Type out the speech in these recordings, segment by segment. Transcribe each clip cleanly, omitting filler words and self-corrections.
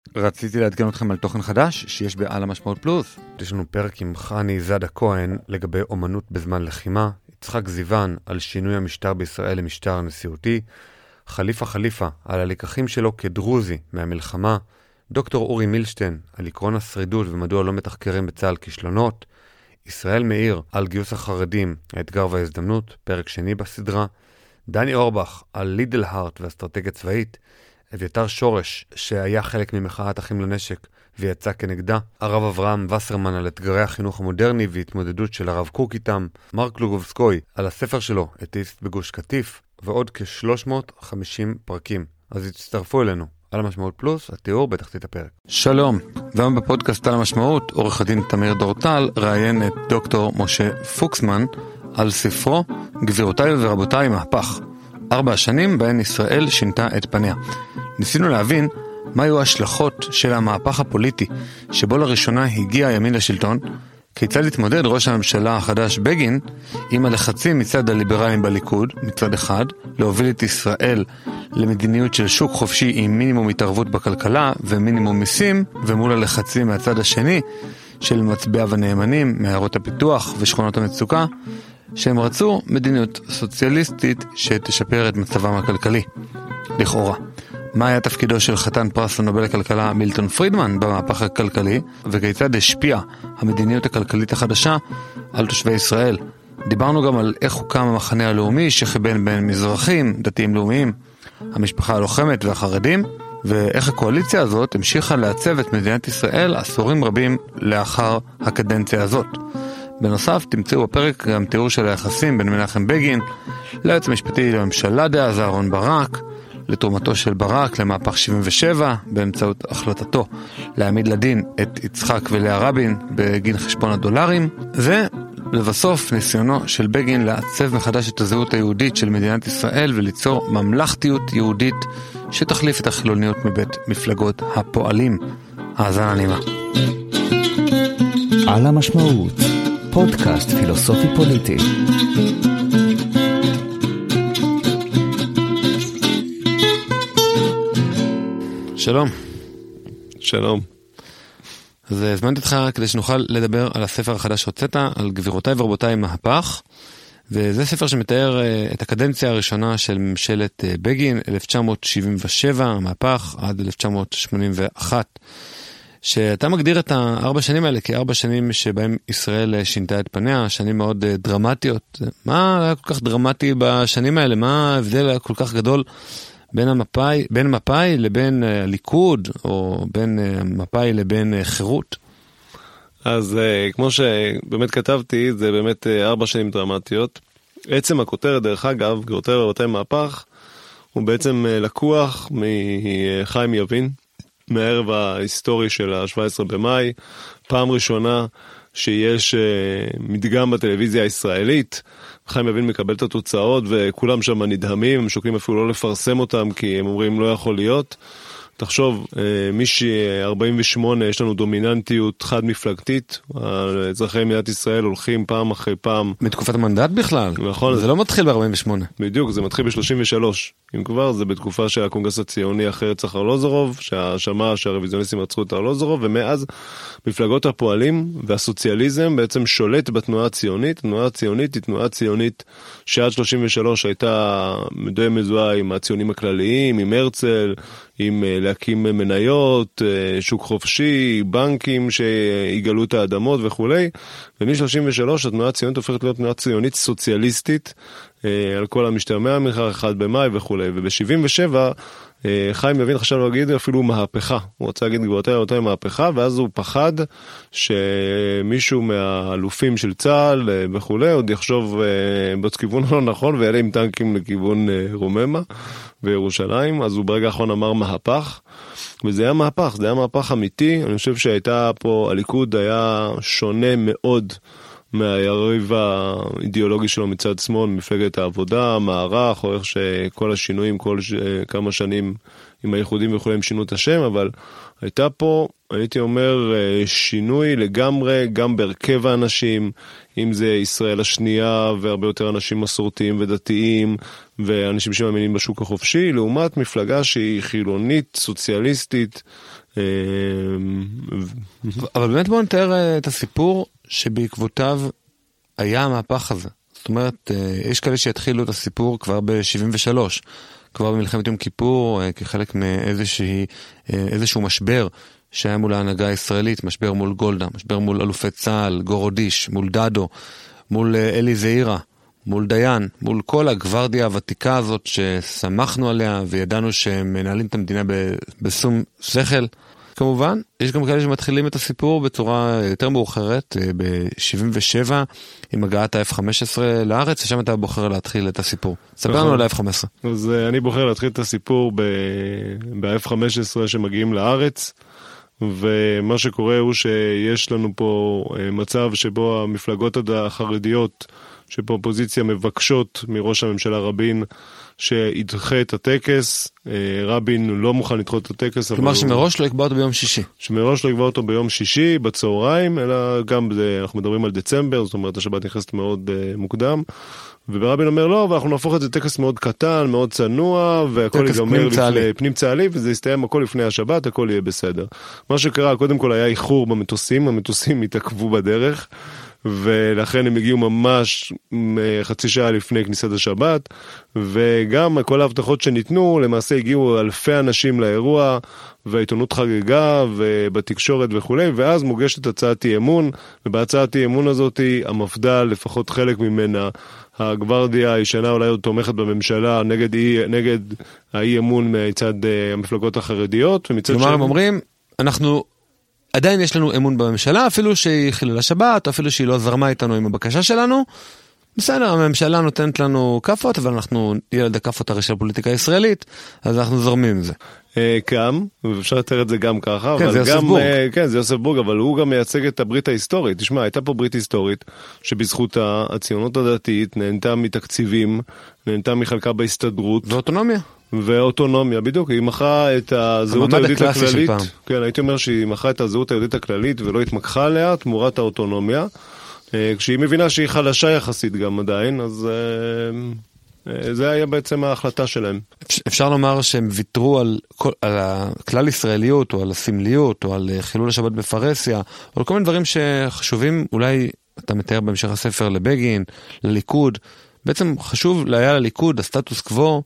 רציתי לעדכן אתכם על תוכן חדש שיש בעל המשמעות פלוס. יש לנו פרק עם חני זדה כהן לגבי אומנות בזמן לחימה, יצחק זיוון על שינוי המשטר בישראל למשטר נשיאותי, חליפה על הלקחים שלו כדרוזי מהמלחמה, דוקטור אורי מילשטיין על עקרון השרידות ומדוע לא מתחקרים בצה"ל כישלונות, ישראל מאיר על גיוס החרדים, האתגר וההזדמנות, פרק שני בסדרה, דני אורבך על לידל הארט ואסטרטגיה צבאית, אביתר שורש שהיה חלק ממחאת אחים לנשק ויצא כנגדה, הרב אברהם וסרמן על אתגרי החינוך המודרני והתמודדות של הרב קוק איתם, מרק לוגובסקוי על הספר שלו אתאיסט בגוש קטיף, ועוד כ-350 פרקים. אז הצטרפו אלינו. על המשמעות פלוס, התיאור בתחתית הפרק. שלום, והיום בפודקאסט על המשמעות, עורך הדין תמיר דורטל ראיין את דוקטור משה פוקסמן על ספרו גבירותיי ורבותיי מהפך. 4 השנים בהן ישראל שינתה את פניה. ניסינו להבין מה היו ההשלכות של המהפך הפוליטי שבו לראשונה הגיע הימין לשלטון, כיצד התמודד ראש הממשלה החדש בגין עם הלחצים מצד הליברלים בליכוד, מצד אחד, להוביל את ישראל למדיניות של שוק חופשי עם מינימום התערבות בכלכלה ומינימום מיסים, ומול הלחצים מהצד השני של מצביעיו הנאמנים מעיירות הפיתוח ושכונות המצוקה, שהם רצו מדיניות סוציאליסטית שתשפר את מצבם הכלכלי. לכאורה, מה היה תפקידו של חתן פרס הנובל לכלכלה מילטון פרידמן במהפך הכלכלי, וכיצד השפיעה המדיניות הכלכלית החדשה על תושבי ישראל? דיברנו גם על איך הוקם המחנה הלאומי שחיבן בין מזרחים, דתיים לאומיים, המשפחה הלוחמת והחרדים, ואיך הקואליציה הזאת המשיכה לעצב את מדינת ישראל עשורים רבים לאחר הקדנציה הזאת. בנוסף, תמצאו בפרק גם תיאור של היחסים בין מנחם בגין ליועץ המשפטי לממשלה דאז אהרן ברק, לתרומתו של ברק למהפך 77 באמצעות החלטתו להעמיד לדין את יצחק ולאה רבין בגין חשבון הדולרים, ולבסוף ניסיונו של בגין לעצב מחדש את הזהות היהודית של מדינת ישראל וליצור ממלכתיות יהודית שתחליף את החילוניות מבית מפלגות הפועלים. האזנה נעימה. על המשמעות, פודקאסט פילוסופי פוליטי. שלום. שלום. אז הזמנתי אותך כדי שנוכל לדבר על הספר החדש שהוצאת, על גבירותיי ורבותיי מהפך, וזה ספר שמתאר את הקדנציה הראשונה של ממשלת בגין, 1977, המהפך, עד 1981, שאתה מגדיר את 4 שנים האלה כ4 שנים שבהם ישראל שינתה את פניה, שנים מאוד דרמטיות. מה היה כל כך דרמטי בשנים האלה? מה ההבדל היה כל כך גדול בין מפאי לבין הליכוד, או בין מפאי לבין חירות? אז כמו שבאמת כתבתי, זה באמת 4 שנים דרמטיות. עצם הכותרת, דרך אגב, גבירותיי ורבותיי מהפך, הוא בעצם לקוח מחיים יבין, מהערב ההיסטורי של ה-17 במאי, פעם ראשונה שיש מדגם בטלוויזיה הישראלית, חיים יבין מקבל את התוצאות וכולם שם נדהמים, הם שוקלים אפילו לא לפרסם אותם כי הם אומרים לא יכול להיות. תחשוב, מ-48 יש לנו דומיננטיות חד מפלגתית, אזרחי מדינת ישראל הולכים פעם אחרי פעם. בתקופת המנדט בכלל? נכון. זה לא מתחיל ב-48. בדיוק, זה מתחיל ב-33. אם כבר, זה בתקופה שהקונגרס הציוני אחרי רצח ארלוזורוב, שהשמע שהרוויזיוניסטים רצחו את ארלוזורוב, ומאז מפלגות הפועלים והסוציאליזם בעצם שולט בתנועה הציונית. התנועה הציונית היא תנועה ציונית שעד 33 הייתה די מזוהה עם הציונים הכלליים, עם הרצל, עם להקים מניות, שוק חופשי, בנקים שיגלו את האדמות וכולי. ומ-33 התנועה הציונית הופכת להיות תנועה ציונית סוציאליסטית, על כל המשתמע מכך 1 במאי וכולי. וב-77 חיים יבין חשב להגיד אפילו מהפכה. הוא רוצה להגיד גבירותיי ורבותיי מהפכה, ואז הוא פחד שמישהו מהאלופים של צה"ל וכולי עוד יחשוב בכיוון לא נכון ויעלה עם טנקים לכיוון רוממה וירושלים. אז הוא ברגע האחרון אמר מהפך, וזה היה מהפך, זה היה מהפך אמיתי. אני חושב שהייתה פה, הליכוד היה שונה מאוד מהיריב האידיאולוגי שלו מצד שמאל, מפלגת העבודה, מערך, או איך שכל השינויים, כמה שנים עם הייחודים וכולי הם שינו את השם, אבל הייתה פה, הייתי אומר, שינוי לגמרי, גם בהרכב האנשים, אם זה ישראל השנייה, והרבה יותר אנשים מסורתיים ודתיים, ואנשים שמאמינים בשוק החופשי, לעומת מפלגה שהיא חילונית, סוציאליסטית, אבל באמת בואו נתאר את הסיפור שבעקבותיו היה המהפך הזה. זאת אומרת, יש כאלה שהתחילו את הסיפור כבר ב-73, כבר במלחמת יום כיפור, כחלק מאיזשהו משבר שהיה מול ההנהגה הישראלית, משבר מול גולדה, משבר מול אלופי צה"ל, גורודיש, מול דדו, מול אלי זעירה, מול דיין, מול כל הגוורדיה הוותיקה הזאת ששמחנו עליה וידענו שהם מנהלים את המדינה בשום שכל. כמובן, יש גם כאלה שמתחילים את הסיפור בצורה יותר מאוחרת, ב-77, עם הגעת ה-F-15 לארץ, ושם אתה בוחר להתחיל את הסיפור. סברנו על ה-F-15. אז אני בוחר להתחיל את הסיפור ב-F-15 שמגיעים לארץ, ומה שקורה הוא שיש לנו פה מצב שבו המפלגות החרדיות שבאופוזיציה מבקשות מראש הממשלה רבין שידחה את הטקס. רבין לא מוכן לדחות את הטקס. כלומר שמראש לא יקבע אותו ביום שישי. שמראש לא יקבע אותו ביום שישי בצהריים, אלא גם אנחנו מדברים על דצמבר, זאת אומרת השבת נכנסת מאוד מוקדם, ורבין אומר לא, ואנחנו נהפוך את זה טקס מאוד קטן, מאוד צנוע, והכל ייגמר פנים צהלי, וזה יסתיים הכל לפני השבת, הכל יהיה בסדר. מה שקרה, קודם כל היה איחור במטוסים, המטוסים התעכבו בדרך, ולכן הם הגיעו ממש חצי שעה לפני כניסת השבת, וגם כל ההבטחות שניתנו, למעשה הגיעו אלפי אנשים לאירוע, והעיתונות חגגה, ובתקשורת וכו', ואז מוגשת הצעת אי אמון, ובהצעת אי אמון הזאת, המפד"ל, לפחות חלק ממנה, הגוורדיה הישנה אולי עוד תומכת בממשלה, נגד האי אמון מצד המפלגות החרדיות, ומצד כלומר הם אומרים, אנחנו עדיין יש לנו אמון בממשלה, אפילו שהיא חילל שבת, או אפילו שהיא לא זרמה איתנו עם הבקשה שלנו. בסדר, הממשלה נותנת לנו כפות, אבל אנחנו ילד הכפות הרי של הפוליטיקה הישראלית, אז אנחנו זורמים עם זה. גם, ואפשר לתאר את זה גם ככה. כן, זה יוסף בורג. כן, זה יוסף בורג, אבל הוא גם מייצג את הברית ההיסטורית. תשמע, הייתה פה ברית היסטורית, שבזכותה הציונות הדתית נהנתה מתקציבים, נהנתה מחלקה בהסתדרות. ואוטונומיה. ואוטונומיה, בדיוק, היא מכרה את הזהות היהודית הכללית. כן, הייתי אומר שהיא מכרה את הזהות היהודית הכללית ולא התמקחה עליה תמורת האוטונומיה. כשהיא מבינה שהיא חלשה יחסית גם עדיין, אז זה היה בעצם ההחלטה שלהם. אפשר לומר שהם ויתרו על הכלל ישראליות, או על הסמליות, או על חילול השבת בפרהסיה, או על כל מיני דברים שחשובים, אולי אתה מתאר בהמשך הספר לבגין, לליכוד, בעצם חשוב היה לליכוד הסטטוס קוו,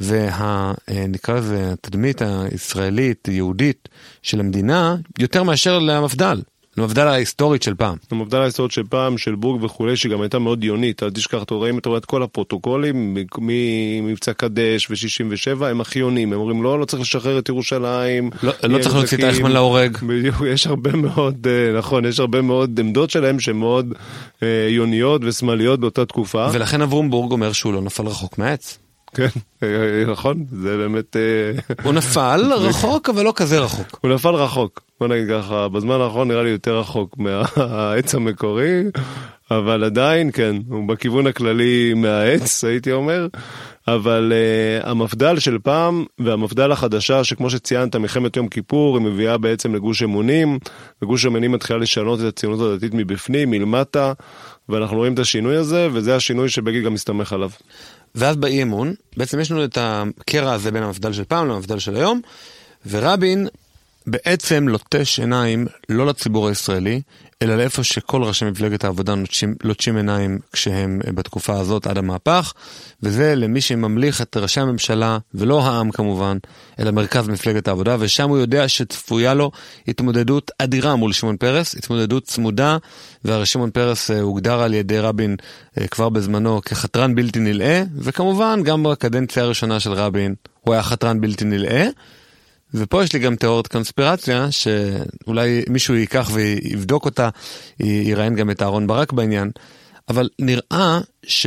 ונקרא לזה התדמית הישראלית, יהודית של המדינה, יותר מאשר למפד"ל. המפד"ל ההיסטורית של פעם. המפד"ל ההיסטורית של פעם, של בורג וכולי, שגם הייתה מאוד יונית. אל תשכח, רואים את כל הפרוטוקולים, ממבצע קדש ו-67, הם הכי יונים. הם אומרים, לא צריך לשחרר את ירושלים. לא צריך להוציא את היחמן להורג. בדיוק, יש הרבה מאוד, נכון, יש הרבה מאוד עמדות שלהם שמאוד יוניות ושמאליות באותה תקופה. ולכן אברום בורג אומר שהוא לא נפל רחוק מהעץ. כן, נכון, זה באמת... הוא נפל רחוק, אבל לא כזה רחוק. הוא נפל רחוק, בוא נגיד ככה, בזמן האחרון נראה לי יותר רחוק מהעץ המקורי, אבל עדיין, כן, הוא בכיוון הכללי מהעץ, הייתי אומר, אבל המפד"ל של פעם והמפד"ל החדשה, שכמו שציינת, מלחמת יום כיפור, היא מביאה בעצם לגוש אמונים, וגוש אמונים מתחילה לשנות את הציונות הדתית מבפנים, מלמטה, ואנחנו רואים את השינוי הזה, וזה השינוי שבגין גם מסתמך עליו. ואז באי אמון, בעצם יש לנו את הקרע הזה בין המפד"ל של פעם למפד"ל של היום, ורבין בעצם לוטש עיניים לא לציבור הישראלי, אלא לאיפה שכל ראשי מפלגת העבודה לוטשים עיניים כשהם בתקופה הזאת עד המהפך, וזה למי שממליך את ראשי הממשלה, ולא העם כמובן, אלא מרכז מפלגת העבודה, ושם הוא יודע שצפויה לו התמודדות אדירה מול שמעון פרס, התמודדות צמודה, והרי שמעון פרס הוגדר על ידי רבין כבר בזמנו כחתרן בלתי נלאה, וכמובן גם בקדנציה הראשונה של רבין הוא היה חתרן בלתי נלאה, ופה יש לי גם תיאוריית קונספירציה, שאולי מישהו ייקח ויבדוק אותה, יראיין גם את אהרון ברק בעניין, אבל נראה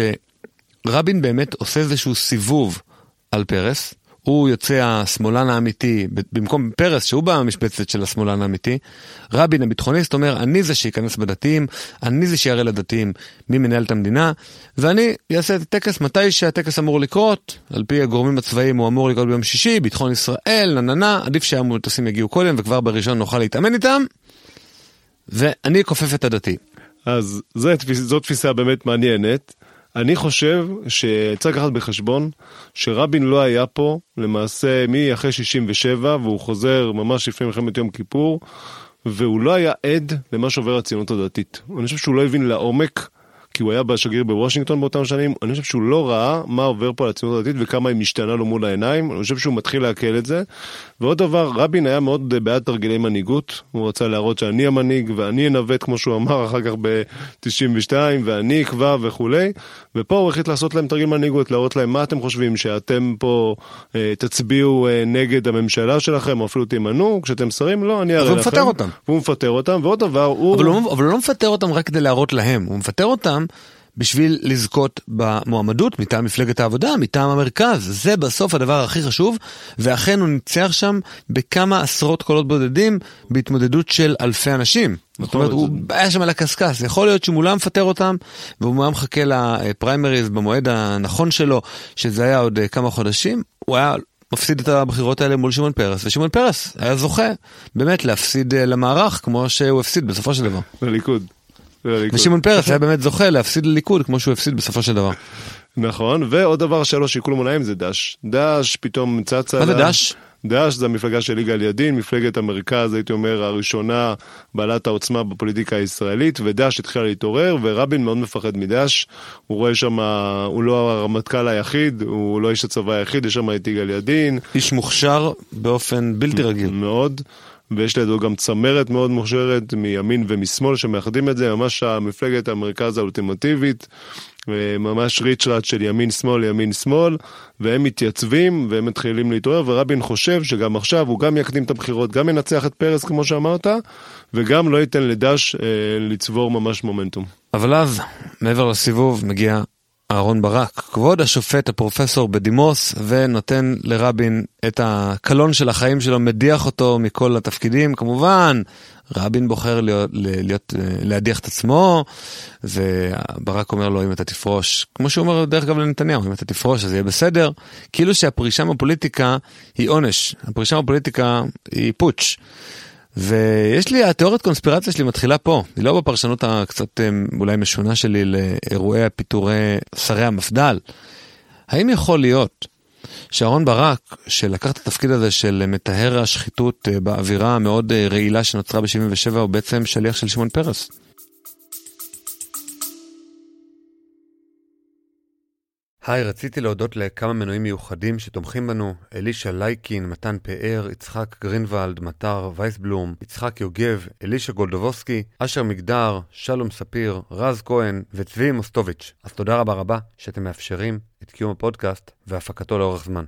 שרבין באמת עושה איזשהו סיבוב על פרס, הוא יוצא השמאלן האמיתי, במקום פרס שהוא במשבצת של השמאלן האמיתי, רבין הביטחוניסט אומר, אני זה שיכנס בדתיים, אני זה שיראה לדתיים מי מנהל את המדינה, ואני אעשה את הטקס מתי שהטקס אמור לקרות, על פי הגורמים הצבאיים הוא אמור לקרות ביום שישי, ביטחון ישראל, נננה, עדיף שהמטוסים יגיעו קודם, וכבר בראשון נוכל להתאמן איתם, ואני כופף את הדתי. אז זו תפיסה באמת מעניינת, אני חושב שצריך לקחת בחשבון שרבין לא היה פה למעשה אחרי 67, והוא חוזר ממש לפני מלחמת יום כיפור, והוא לא היה עד למה שעובר הציונות הדתית. אני חושב שהוא לא הבין לעומק, כי הוא היה בשגריר בוושינגטון באותם שנים, אני חושב שהוא לא ראה מה עובר פה על הציונות הדתית וכמה היא משתנה לו מול העיניים, אני חושב שהוא מתחיל להקל את זה. ועוד דבר, רבין היה מאוד בעד תרגילי מנהיגות, הוא רצה להראות שאני המנהיג ואני אנווט כמו שהוא אמר אחר כך ב-92 ואני אקבע וכולי, ופה הוא החליט לעשות להם תרגיל מנהיגות, להראות להם מה אתם חושבים, שאתם פה תצביעו נגד הממשלה שלכם או אפילו תימנו, כשאתם שרים, לא, אני אראה לכם. והוא מפטר אותם. והוא מפטר אותם, ועוד דבר, אבל הוא לא מפטר אותם רק כדי להראות להם, הוא מפטר אותם בשביל לזכות במועמדות מטעם מפלגת העבודה, מטעם המרכז. זה בסוף הדבר הכי חשוב, ואכן הוא ניצח שם בכמה עשרות קולות בודדים בהתמודדות של אלפי אנשים. זאת אומרת, הוא היה שם על הקסקס. יכול להיות שמולה מפטר אותם, והוא מחכה לפריימריז במועד הנכון שלו, שזה היה עוד כמה חודשים, הוא היה מפסיד את הבחירות האלה מול שמעון פרס, ושמעון פרס היה זוכה באמת להפסיד למערך, כמו שהוא הפסיד בסופו של דבר. לליכוד. ושמעון פרס היה באמת זוכה להפסיד לליכוד כמו שהוא הפסיד בסופו של דבר. נכון, ועוד דבר שלא שיקול מונעים זה דש. דש פתאום צצה. מה זה דש? דש זה המפלגה של יגאל ידין, מפלגת המרכז, הייתי אומר, הראשונה בעלת העוצמה בפוליטיקה הישראלית, ודש התחילה להתעורר, ורבין מאוד מפחד מדש. הוא רואה שם, הוא לא הרמטכ"ל היחיד, הוא לא איש הצבא היחיד, יש שם את יגאל ידין. איש מוכשר באופן בלתי רגיל. מאוד. ויש לידו גם צמרת מאוד מוכשרת מימין ומשמאל שמאחדים את זה, ממש המפלגת המרכז האולטימטיבית, ממש ריצ'רד של ימין שמאל, והם מתייצבים והם מתחילים להתעורר, ורבין חושב שגם עכשיו הוא גם יקדים את הבחירות, גם ינצח את פרס כמו שאמרת, וגם לא ייתן לדש לצבור ממש מומנטום. אבל אז, מעבר לסיבוב, מגיע אהרון ברק, כבוד השופט הפרופסור בדימוס, ונותן לרבין את הקלון של החיים שלו, מדיח אותו מכל התפקידים. כמובן, רבין בוחר להדיח את עצמו, וברק אומר לו, אם אתה תפרוש, כמו שהוא אומר דרך אגב לנתניהו, אם אתה תפרוש אז יהיה בסדר, כאילו שהפרישה מהפוליטיקה היא עונש, הפרישה מהפוליטיקה היא פוטש. ויש לי, התיאוריית קונספירציה שלי מתחילה פה, היא לא בפרשנות הקצת אולי משונה שלי לאירועי הפיטורי שרי המפד"ל. האם יכול להיות שאהרון ברק, שלקח את התפקיד הזה של מטהר השחיתות באווירה המאוד רעילה שנוצרה ב-77, הוא בעצם שליח של שמעון פרס? היי, רציתי להודות לכמה מנויים מיוחדים שתומכים בנו, אלישה לייקין, מתן פאר, יצחק גרינוולד, מטר וייסבלום, יצחק יוגב, אלישה גולדובוסקי, אשר מגדר, שלום ספיר, רז כהן וצבי מוסטוביץ'. אז תודה רבה רבה שאתם מאפשרים את קיום הפודקאסט והפקתו לאורך זמן.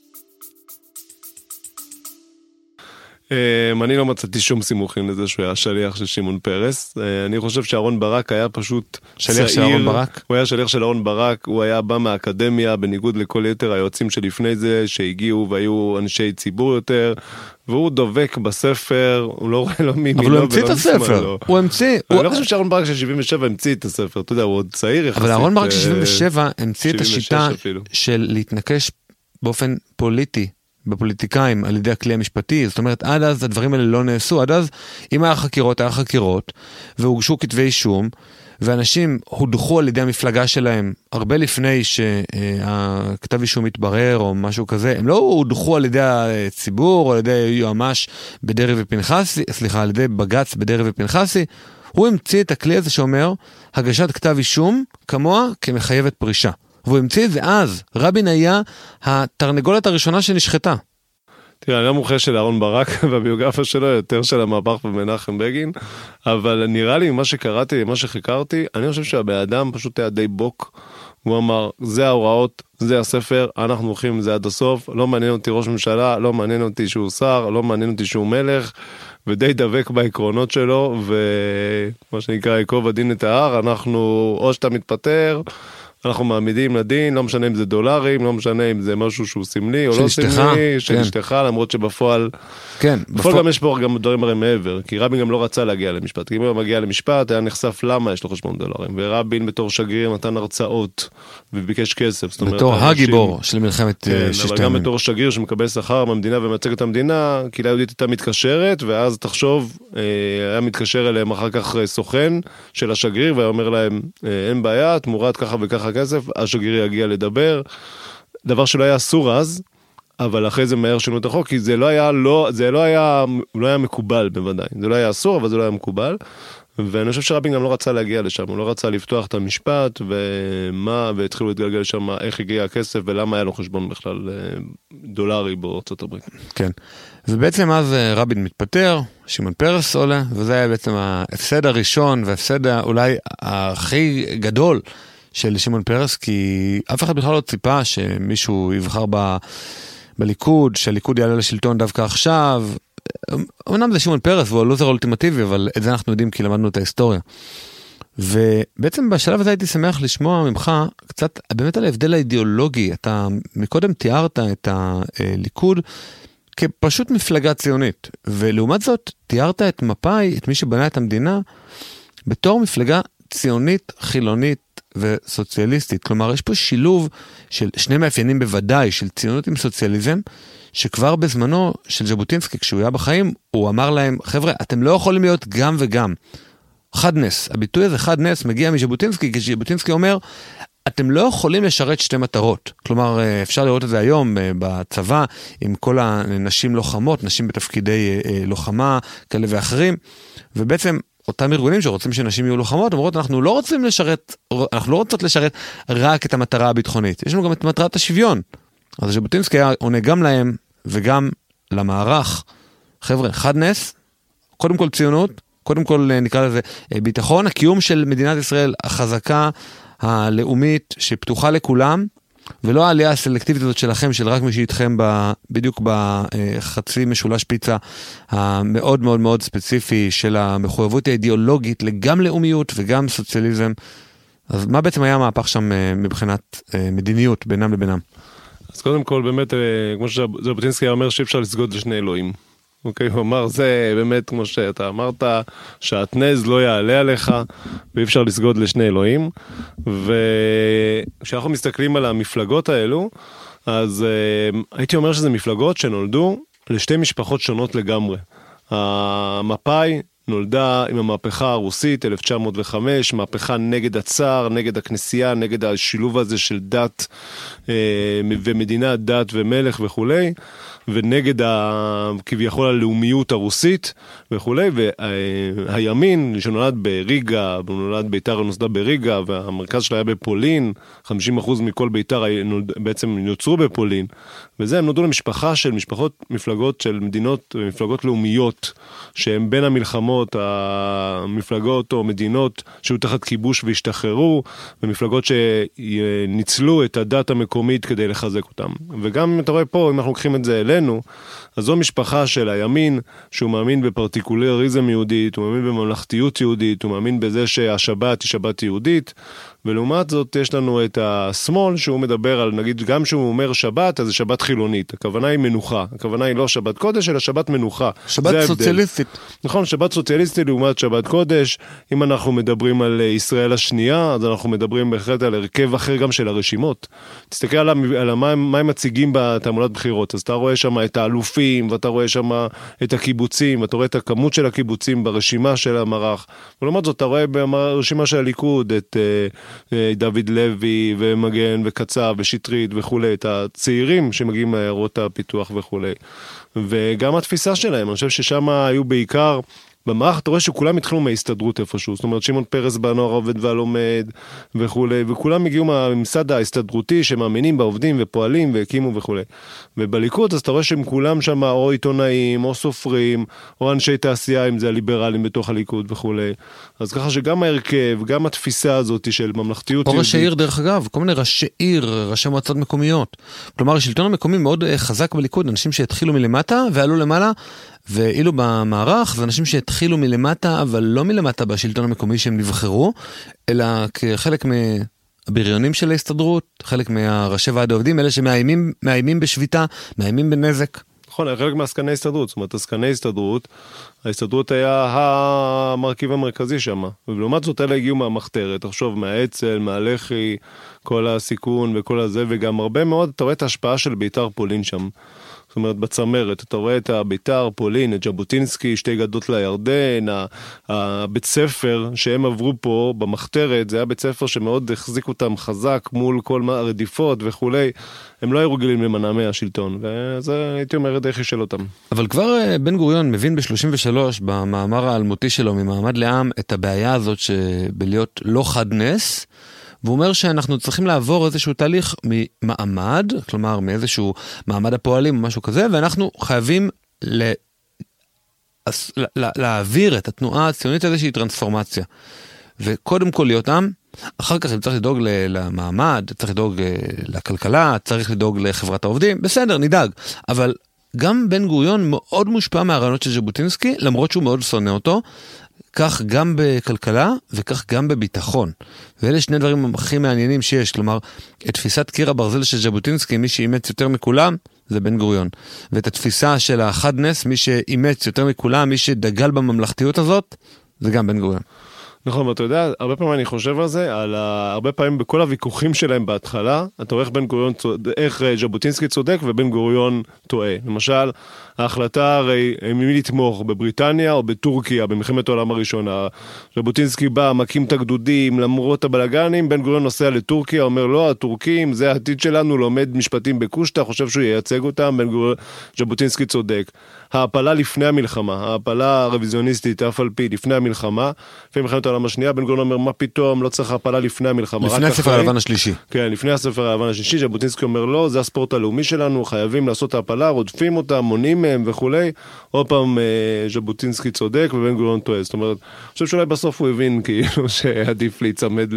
אני לא מצאתי שום סימוכים לזה שהוא היה שליח של שמעון פרס. אני חושב שאהרון ברק היה פשוט שליח של אהרון ברק? הוא היה שליח של אהרון ברק, הוא היה בא מהאקדמיה בניגוד לכל יתר היועצים שלפני זה שהגיעו והיו אנשי ציבור יותר, והוא דובק בספר, הוא לא רואה לו מימי. אבל הוא המציא את הספר, הוא המציא. אני לא חושב שאהרון ברק של 77 המציא את הספר, אתה יודע, הוא עוד צעיר יחסית. אבל אהרון ברק של 77 המציא את השיטה של להתנקש באופן פוליטי בפוליטיקאים על ידי הכלי המשפטי. זאת אומרת, עד אז הדברים האלה לא נעשו. עד אז, אם היה חקירות, והוגשו כתבי אישום, ואנשים הודחו על ידי המפלגה שלהם הרבה לפני שהכתב אישום מתברר או משהו כזה, הם לא הודחו על ידי הציבור או על ידי יועמ"ש בדרעי ופנחסי, סליחה, על ידי בג"ץ בדרעי ופנחסי. הוא המציא את הכלי הזה שאומר הגשת כתב אישום כמוה כמחייבת פרישה. והוא המציא את זה אז. רבין היה התרנגולת הראשונה שנשחטה. תראה, אני לא מומחה של אהרון ברק בביוגרפיה שלו, יותר של המהפך במנחם בגין, אבל נראה לי ממה שקראתי, ממה שחקרתי, אני חושב שהבאדם פשוט היה די בוק. הוא אמר, זה ההוראות, זה הספר, אנחנו הולכים עם זה עד הסוף, לא מעניין אותי ראש ממשלה, לא מעניין אותי שהוא שר, לא מעניין אותי שהוא מלך, ודי דבק בעקרונות שלו, ומה שנקרא, יקוב הדין את ההר, אנחנו, או שאתה מתפטר, אנחנו מעמידים לדין, לא משנה אם זה דולרים, לא משנה אם זה משהו שהוא סמלי או לא סמלי, של אשתך, למרות שבפועל, בפועל גם יש פה גם דברים הרי מעבר, כי רבין גם לא רצה להגיע למשפט, כי אם הוא מגיע למשפט, היה נחשף למה יש לו חשבון דולרים, ורבין בתור שגריר נתן הרצאות, וביקש כסף. בתור הגיבור של מלחמת ששת אבל גם בתור שגריר שמקבל שכר מהמדינה ומייצג את המדינה, קהילה יהודית הייתה מתקשרת, ואז תחשוב, היה מתקשר אליהם אחר כך סוכן של השגריר, ואומר להם, אין בעיה, תמורת ככה וככה הכסף, השגריר יגיע לדבר, דבר שלא היה אסור אז, אבל אחרי זה מהר שינו את החוק, כי זה לא היה מקובל בוודאי, זה לא היה אסור, אבל זה לא היה מקובל, ואני חושב שרבין גם לא רצה להגיע לשם, הוא לא רצה לפתוח את המשפט, והתחילו להתגלגל שם, איך הגיע הכסף, ולמה היה לו חשבון בכלל דולרי בארצות הברית. כן, ובעצם אז רבין מתפטר, שמעון פרס עולה, וזה היה בעצם ההפסד הראשון, וההפסד אולי הכי גדול של שמעון פרס, כי אף אחד בכלל לא ציפה שמישהו יבחר בליכוד, שהליכוד יעלה לשלטון דווקא עכשיו. אמנם זה שמעון פרס והוא הלוזר האולטימטיבי, אבל את זה אנחנו יודעים כי למדנו את ההיסטוריה. ובעצם בשלב הזה הייתי שמח לשמוע ממך קצת באמת על ההבדל האידיאולוגי. אתה מקודם תיארת את הליכוד כפשוט מפלגה ציונית, ולעומת זאת תיארת את מפא"י, את מי שבנה את המדינה, בתור מפלגה ציונית, חילונית וסוציאליסטית. כלומר, יש פה שילוב של שני מאפיינים בוודאי, של ציונות עם סוציאליזם, שכבר בזמנו של ז'בוטינסקי, כשהוא היה בחיים, הוא אמר להם, חבר'ה, אתם לא יכולים להיות גם וגם. חד נס. הביטוי הזה, חד נס, מגיע מז'בוטינסקי, כי ז'בוטינסקי אומר, אתם לא יכולים לשרת שתי מטרות. כלומר, אפשר לראות את זה היום בצבא, עם כל הנשים לוחמות, נשים בתפקידי לוחמה, כאלה ואחרים, ובעצם אותם ארגונים שרוצים שנשים יהיו לוחמות, אומרות, אנחנו לא רוצות לשרת רק את המטרה הביטחונית. יש לנו גם את מטרת השוויון. אז ז'בוטינסקי עונה גם להם וגם למערך. חבר'ה, חד נס, קודם כל ציונות, קודם כל נקרא לזה ביטחון, הקיום של מדינת ישראל החזקה, הלאומית, שפתוחה לכולם, ולא העלייה הסלקטיבית הזאת שלכם, של רק מי שאיתכם בדיוק בחצי משולש פיצה המאוד מאוד מאוד ספציפי של המחויבות האידיאולוגית לגם לאומיות וגם סוציאליזם. אז מה בעצם היה המהפך שם מבחינת מדיניות בינם לבינם? אז קודם כל באמת, כמו שז'בוטינסקי אומר שאי אפשר לסגוד לשני אלוהים. אוקיי, הוא אמר, זה באמת כמו שאתה אמרת, שהתנז לא יעלה עליך, ואי אפשר לסגוד לשני אלוהים. וכשאנחנו מסתכלים על המפלגות האלו, אז הייתי אומר שזה מפלגות שנולדו לשתי משפחות שונות לגמרי. המפא"י נולדה עם המהפכה הרוסית, 1905, מהפכה נגד הצאר, נגד הכנסייה, נגד השילוב הזה של דת ומדינה, דת ומלך וכולי, ונגד כביכול הלאומיות הרוסית וכולי, והימין שנולד בריגה, נולד ביתר נוסדה בריגה, והמרכז שלה היה בפולין, 50% מכל ביתר בעצם נוצרו בפולין, וזה הם נולדו למשפחה של מפלגות של מדינות, מפלגות לאומיות, שהן בין המלחמות, המפלגות או מדינות שהיו תחת כיבוש והשתחררו, ומפלגות שניצלו את הדת המקומית כדי לחזק אותם. וגם אם אתה רואה פה, אם אנחנו לוקחים את זה אלינו, אז זו משפחה של הימין, שהוא מאמין בפרטיקולריזם יהודית, הוא מאמין בממלכתיות יהודית, הוא מאמין בזה שהשבת היא שבת יהודית, ולעומת זאת יש לנו את השמאל שהוא מדבר על, נגיד, גם שהוא אומר שבת, אז זה שבת חילונית. הכוונה היא מנוחה. הכוונה היא לא שבת קודש, אלא שבת מנוחה. שבת סוציאליסטית. נכון, שבת סוציאליסטית לעומת שבת קודש. אם אנחנו מדברים על ישראל השנייה, אז אנחנו מדברים בהחלט על הרכב אחר גם של הרשימות. תסתכל על מה הם מציגים בתעמולת בחירות. אז אתה רואה שם את האלופים, ואתה רואה שם את הקיבוצים, ואתה רואה את הכמות של הקיבוצים ברשימה של המערך. ולעומת זאת, אתה רואה ברשימה של הליכוד את דוד לוי ומגן וקצב ושטרית וכולי, את הצעירים שמגיעים מעיירות הפיתוח וכולי. וגם התפיסה שלהם, אני חושב ששם היו בעיקר, במערך אתה רואה שכולם התחילו מההסתדרות איפשהו, זאת אומרת שמעון פרס בנוער עובד והלומד וכולי, וכולם הגיעו מהממסד ההסתדרותי שמאמינים בעובדים ופועלים והקימו וכולי. ובליכוד אז אתה רואה שהם כולם שם או עיתונאים או סופרים או אנשי תעשייה, אם זה הליברלים בתוך הליכוד וכולי. אז ככה שגם ההרכב, גם התפיסה הזאת של ממלכתיות או ראשי עיר דרך אגב, כל מיני ראשי עיר, ראשי מועצות מקומיות. כלומר השלטון המקומי מאוד חזק בליכוד, אנשים שהתחילו מלמטה ועלו למעלה, ואילו במערך זה אנשים שהתחילו מלמטה, אבל לא מלמטה בשלטון המקומי שהם נבחרו, אלא כחלק מהבריונים של ההסתדרות, חלק מהראשי ועד העובדים, אלה שמאיימים בשביתה, מאיימים בנזק. נכון, חלק מהסקני הסתדרות, זאת אומרת, הסקני הסתדרות, ההסתדרות היה המרכיב המרכזי שם, ולעומת זאת אלה הגיעו מהמחתרת, תחשוב, מהאצ"ל, מהלח"י, כל הסיכון וכל הזה, וגם הרבה מאוד, אתה רואה את ההשפעה של ביתר פולין שם. זאת אומרת, בצמרת, אתה רואה את בית"ר, פולין, את ז'בוטינסקי, שתי גדות לירדן, הבית ספר שהם עברו פה במחתרת, זה היה בית ספר שמאוד החזיק אותם חזק מול כל הרדיפות וכולי, הם לא היו רגילים למנעמי השלטון, וזה הייתי אומר די חישל אותם. אבל כבר בן גוריון מבין ב-33 במאמר האלמותי שלו ממעמד לעם את הבעיה הזאת שבלהיות לא חד נס, והוא אומר שאנחנו צריכים לעבור איזשהו תהליך ממעמד, כלומר מאיזשהו מעמד הפועלים או משהו כזה, ואנחנו חייבים להעביר את התנועה הציונית איזושהי טרנספורמציה. וקודם כל להיות עם, אחר כך צריך לדאוג למעמד, צריך לדאוג לכלכלה, צריך לדאוג לחברת העובדים, בסדר, נדאג. אבל גם בן גוריון מאוד מושפע מהרעיונות של ז'בוטינסקי, למרות שהוא מאוד שונא אותו, כך גם בכלכלה וכך גם בביטחון. ואלה שני דברים הכי מעניינים שיש, כלומר, את תפיסת קיר הברזל של ז'בוטינסקי, מי שאימץ יותר מכולם, זה בן גוריון. ואת התפיסה של האחד נס, מי שאימץ יותר מכולם, מי שדגל בממלכתיות הזאת, זה גם בן גוריון. נכון, ואתה יודע, הרבה פעמים אני חושב על זה, הרבה פעמים בכל הוויכוחים שלהם בהתחלה, אתה רואה איך ז'בוטינסקי צודק ובן גוריון טועה. למשל, ההחלטה הרי מי לתמוך בבריטניה או בטורקיה במלחמת העולם הראשונה. ז'בוטינסקי בא, מקים את הגדודים, למרות הבלגנים, בן גוריון נוסע לטורקיה, אומר לא, הטורקים, זה העתיד שלנו, לומד משפטים בקושטא, חושב שהוא ייצג אותם, ז'בוטינסקי צודק. ההפלה לפני המלחמה, ההפלה הרוויזיוניסטית, אף על פי לפני המלחמה, לפני מלחמת העולם השנייה, בן גוריון אומר, מה פתאום, לא צריך הפלה לפני המלחמה. לפני הספר הלבן השלישי. כן, לפני הספר הלבן השלישי, ז'בוטינסקי אומר, לא, זה הספורט הלאומי שלנו, חייבים לעשות ההפלה, רודפים אותם, מונים מהם וכולי. עוד פעם, ז'בוטינסקי צודק ובן גוריון טועה. זאת אומרת, אני חושב שאולי בסוף הוא הבין כאילו שעדיף להיצמד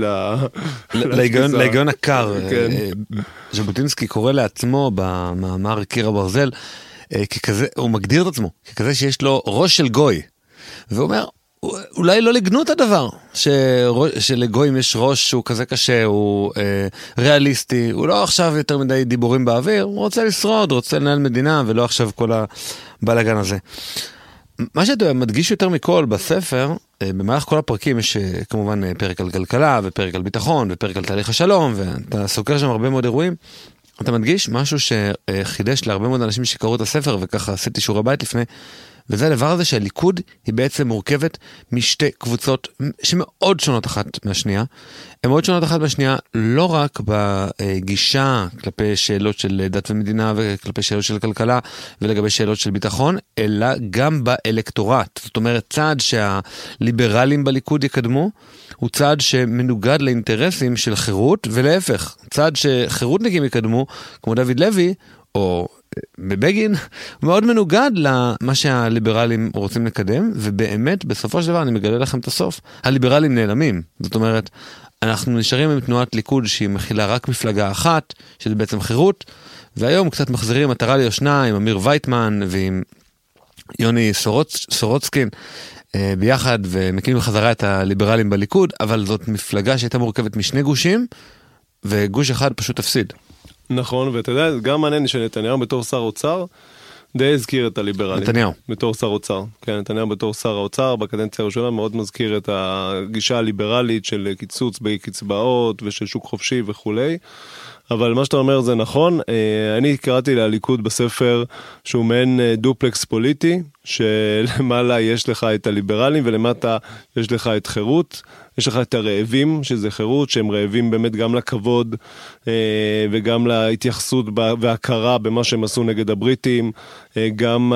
להיגיון הקר. ז'בוטינסקי קורא לעצמו במאמר קיר הברזל, ככזה, הוא מגדיר את עצמו, ככזה שיש לו ראש של גוי. והוא אומר, אולי לא לגנו את הדבר, שלגויים יש ראש שהוא כזה קשה, הוא ריאליסטי, הוא לא עכשיו יותר מדי דיבורים באוויר, הוא רוצה לשרוד, רוצה לנהל מדינה, ולא עכשיו כל הבלגן הזה. מה שאתה מדגיש יותר מכל בספר, במהלך כל הפרקים יש כמובן פרק על כלכלה, ופרק על ביטחון, ופרק על תהליך השלום, ואתה סוקר שם הרבה מאוד אירועים, אתה מדגיש משהו שחידש להרבה מאוד אנשים שקראו את הספר, וככה עשיתי שיעורי בית לפני, וזה הדבר הזה שהליכוד היא בעצם מורכבת משתי קבוצות שמאוד שונות אחת מהשנייה. הן מאוד שונות אחת מהשנייה לא רק בגישה כלפי שאלות של דת ומדינה וכלפי שאלות של כלכלה ולגבי שאלות של ביטחון, אלא גם באלקטורט. זאת אומרת, צעד שהליברלים בליכוד יקדמו, הוא צעד שמנוגד לאינטרסים של חירות, ולהפך, צעד שחירותניקים יקדמו, כמו דוד לוי, או בבגין, מאוד מנוגד למה שהליברלים רוצים לקדם, ובאמת, בסופו של דבר, אני מגלה לכם את הסוף, הליברלים נעלמים. זאת אומרת, אנחנו נשארים עם תנועת ליכוד שהיא מכילה רק מפלגה אחת, שזה בעצם חירות, והיום קצת מחזירים מטרה ליושנה עם אמיר וייטמן ועם יוני סורוצקין, ביחד, ומקימים חזרה את הליברלים בליכוד, אבל זאת מפלגה שהייתה מורכבת משני גושים, וגוש אחד פשוט תפסיד. נכון, ואתה יודע, גם מעניין שנתניהו בתור שר אוצר, די הזכיר את הליברלים. נתניהו. בתור שר אוצר. כן, נתניהו בתור שר האוצר, בקדנציה הראשונה מאוד מזכיר את הגישה הליברלית של קיצוץ בקצבאות ושל שוק חופשי וכולי. אבל מה שאתה אומר זה נכון, אני קראתי לליכוד בספר שהוא מעין דופלקס פוליטי, שלמעלה יש לך את הליברלים ולמטה יש לך את חירות, יש לך את הרעבים שזה חירות, שהם רעבים באמת גם לכבוד וגם להתייחסות והכרה במה שהם עשו נגד הבריטים, גם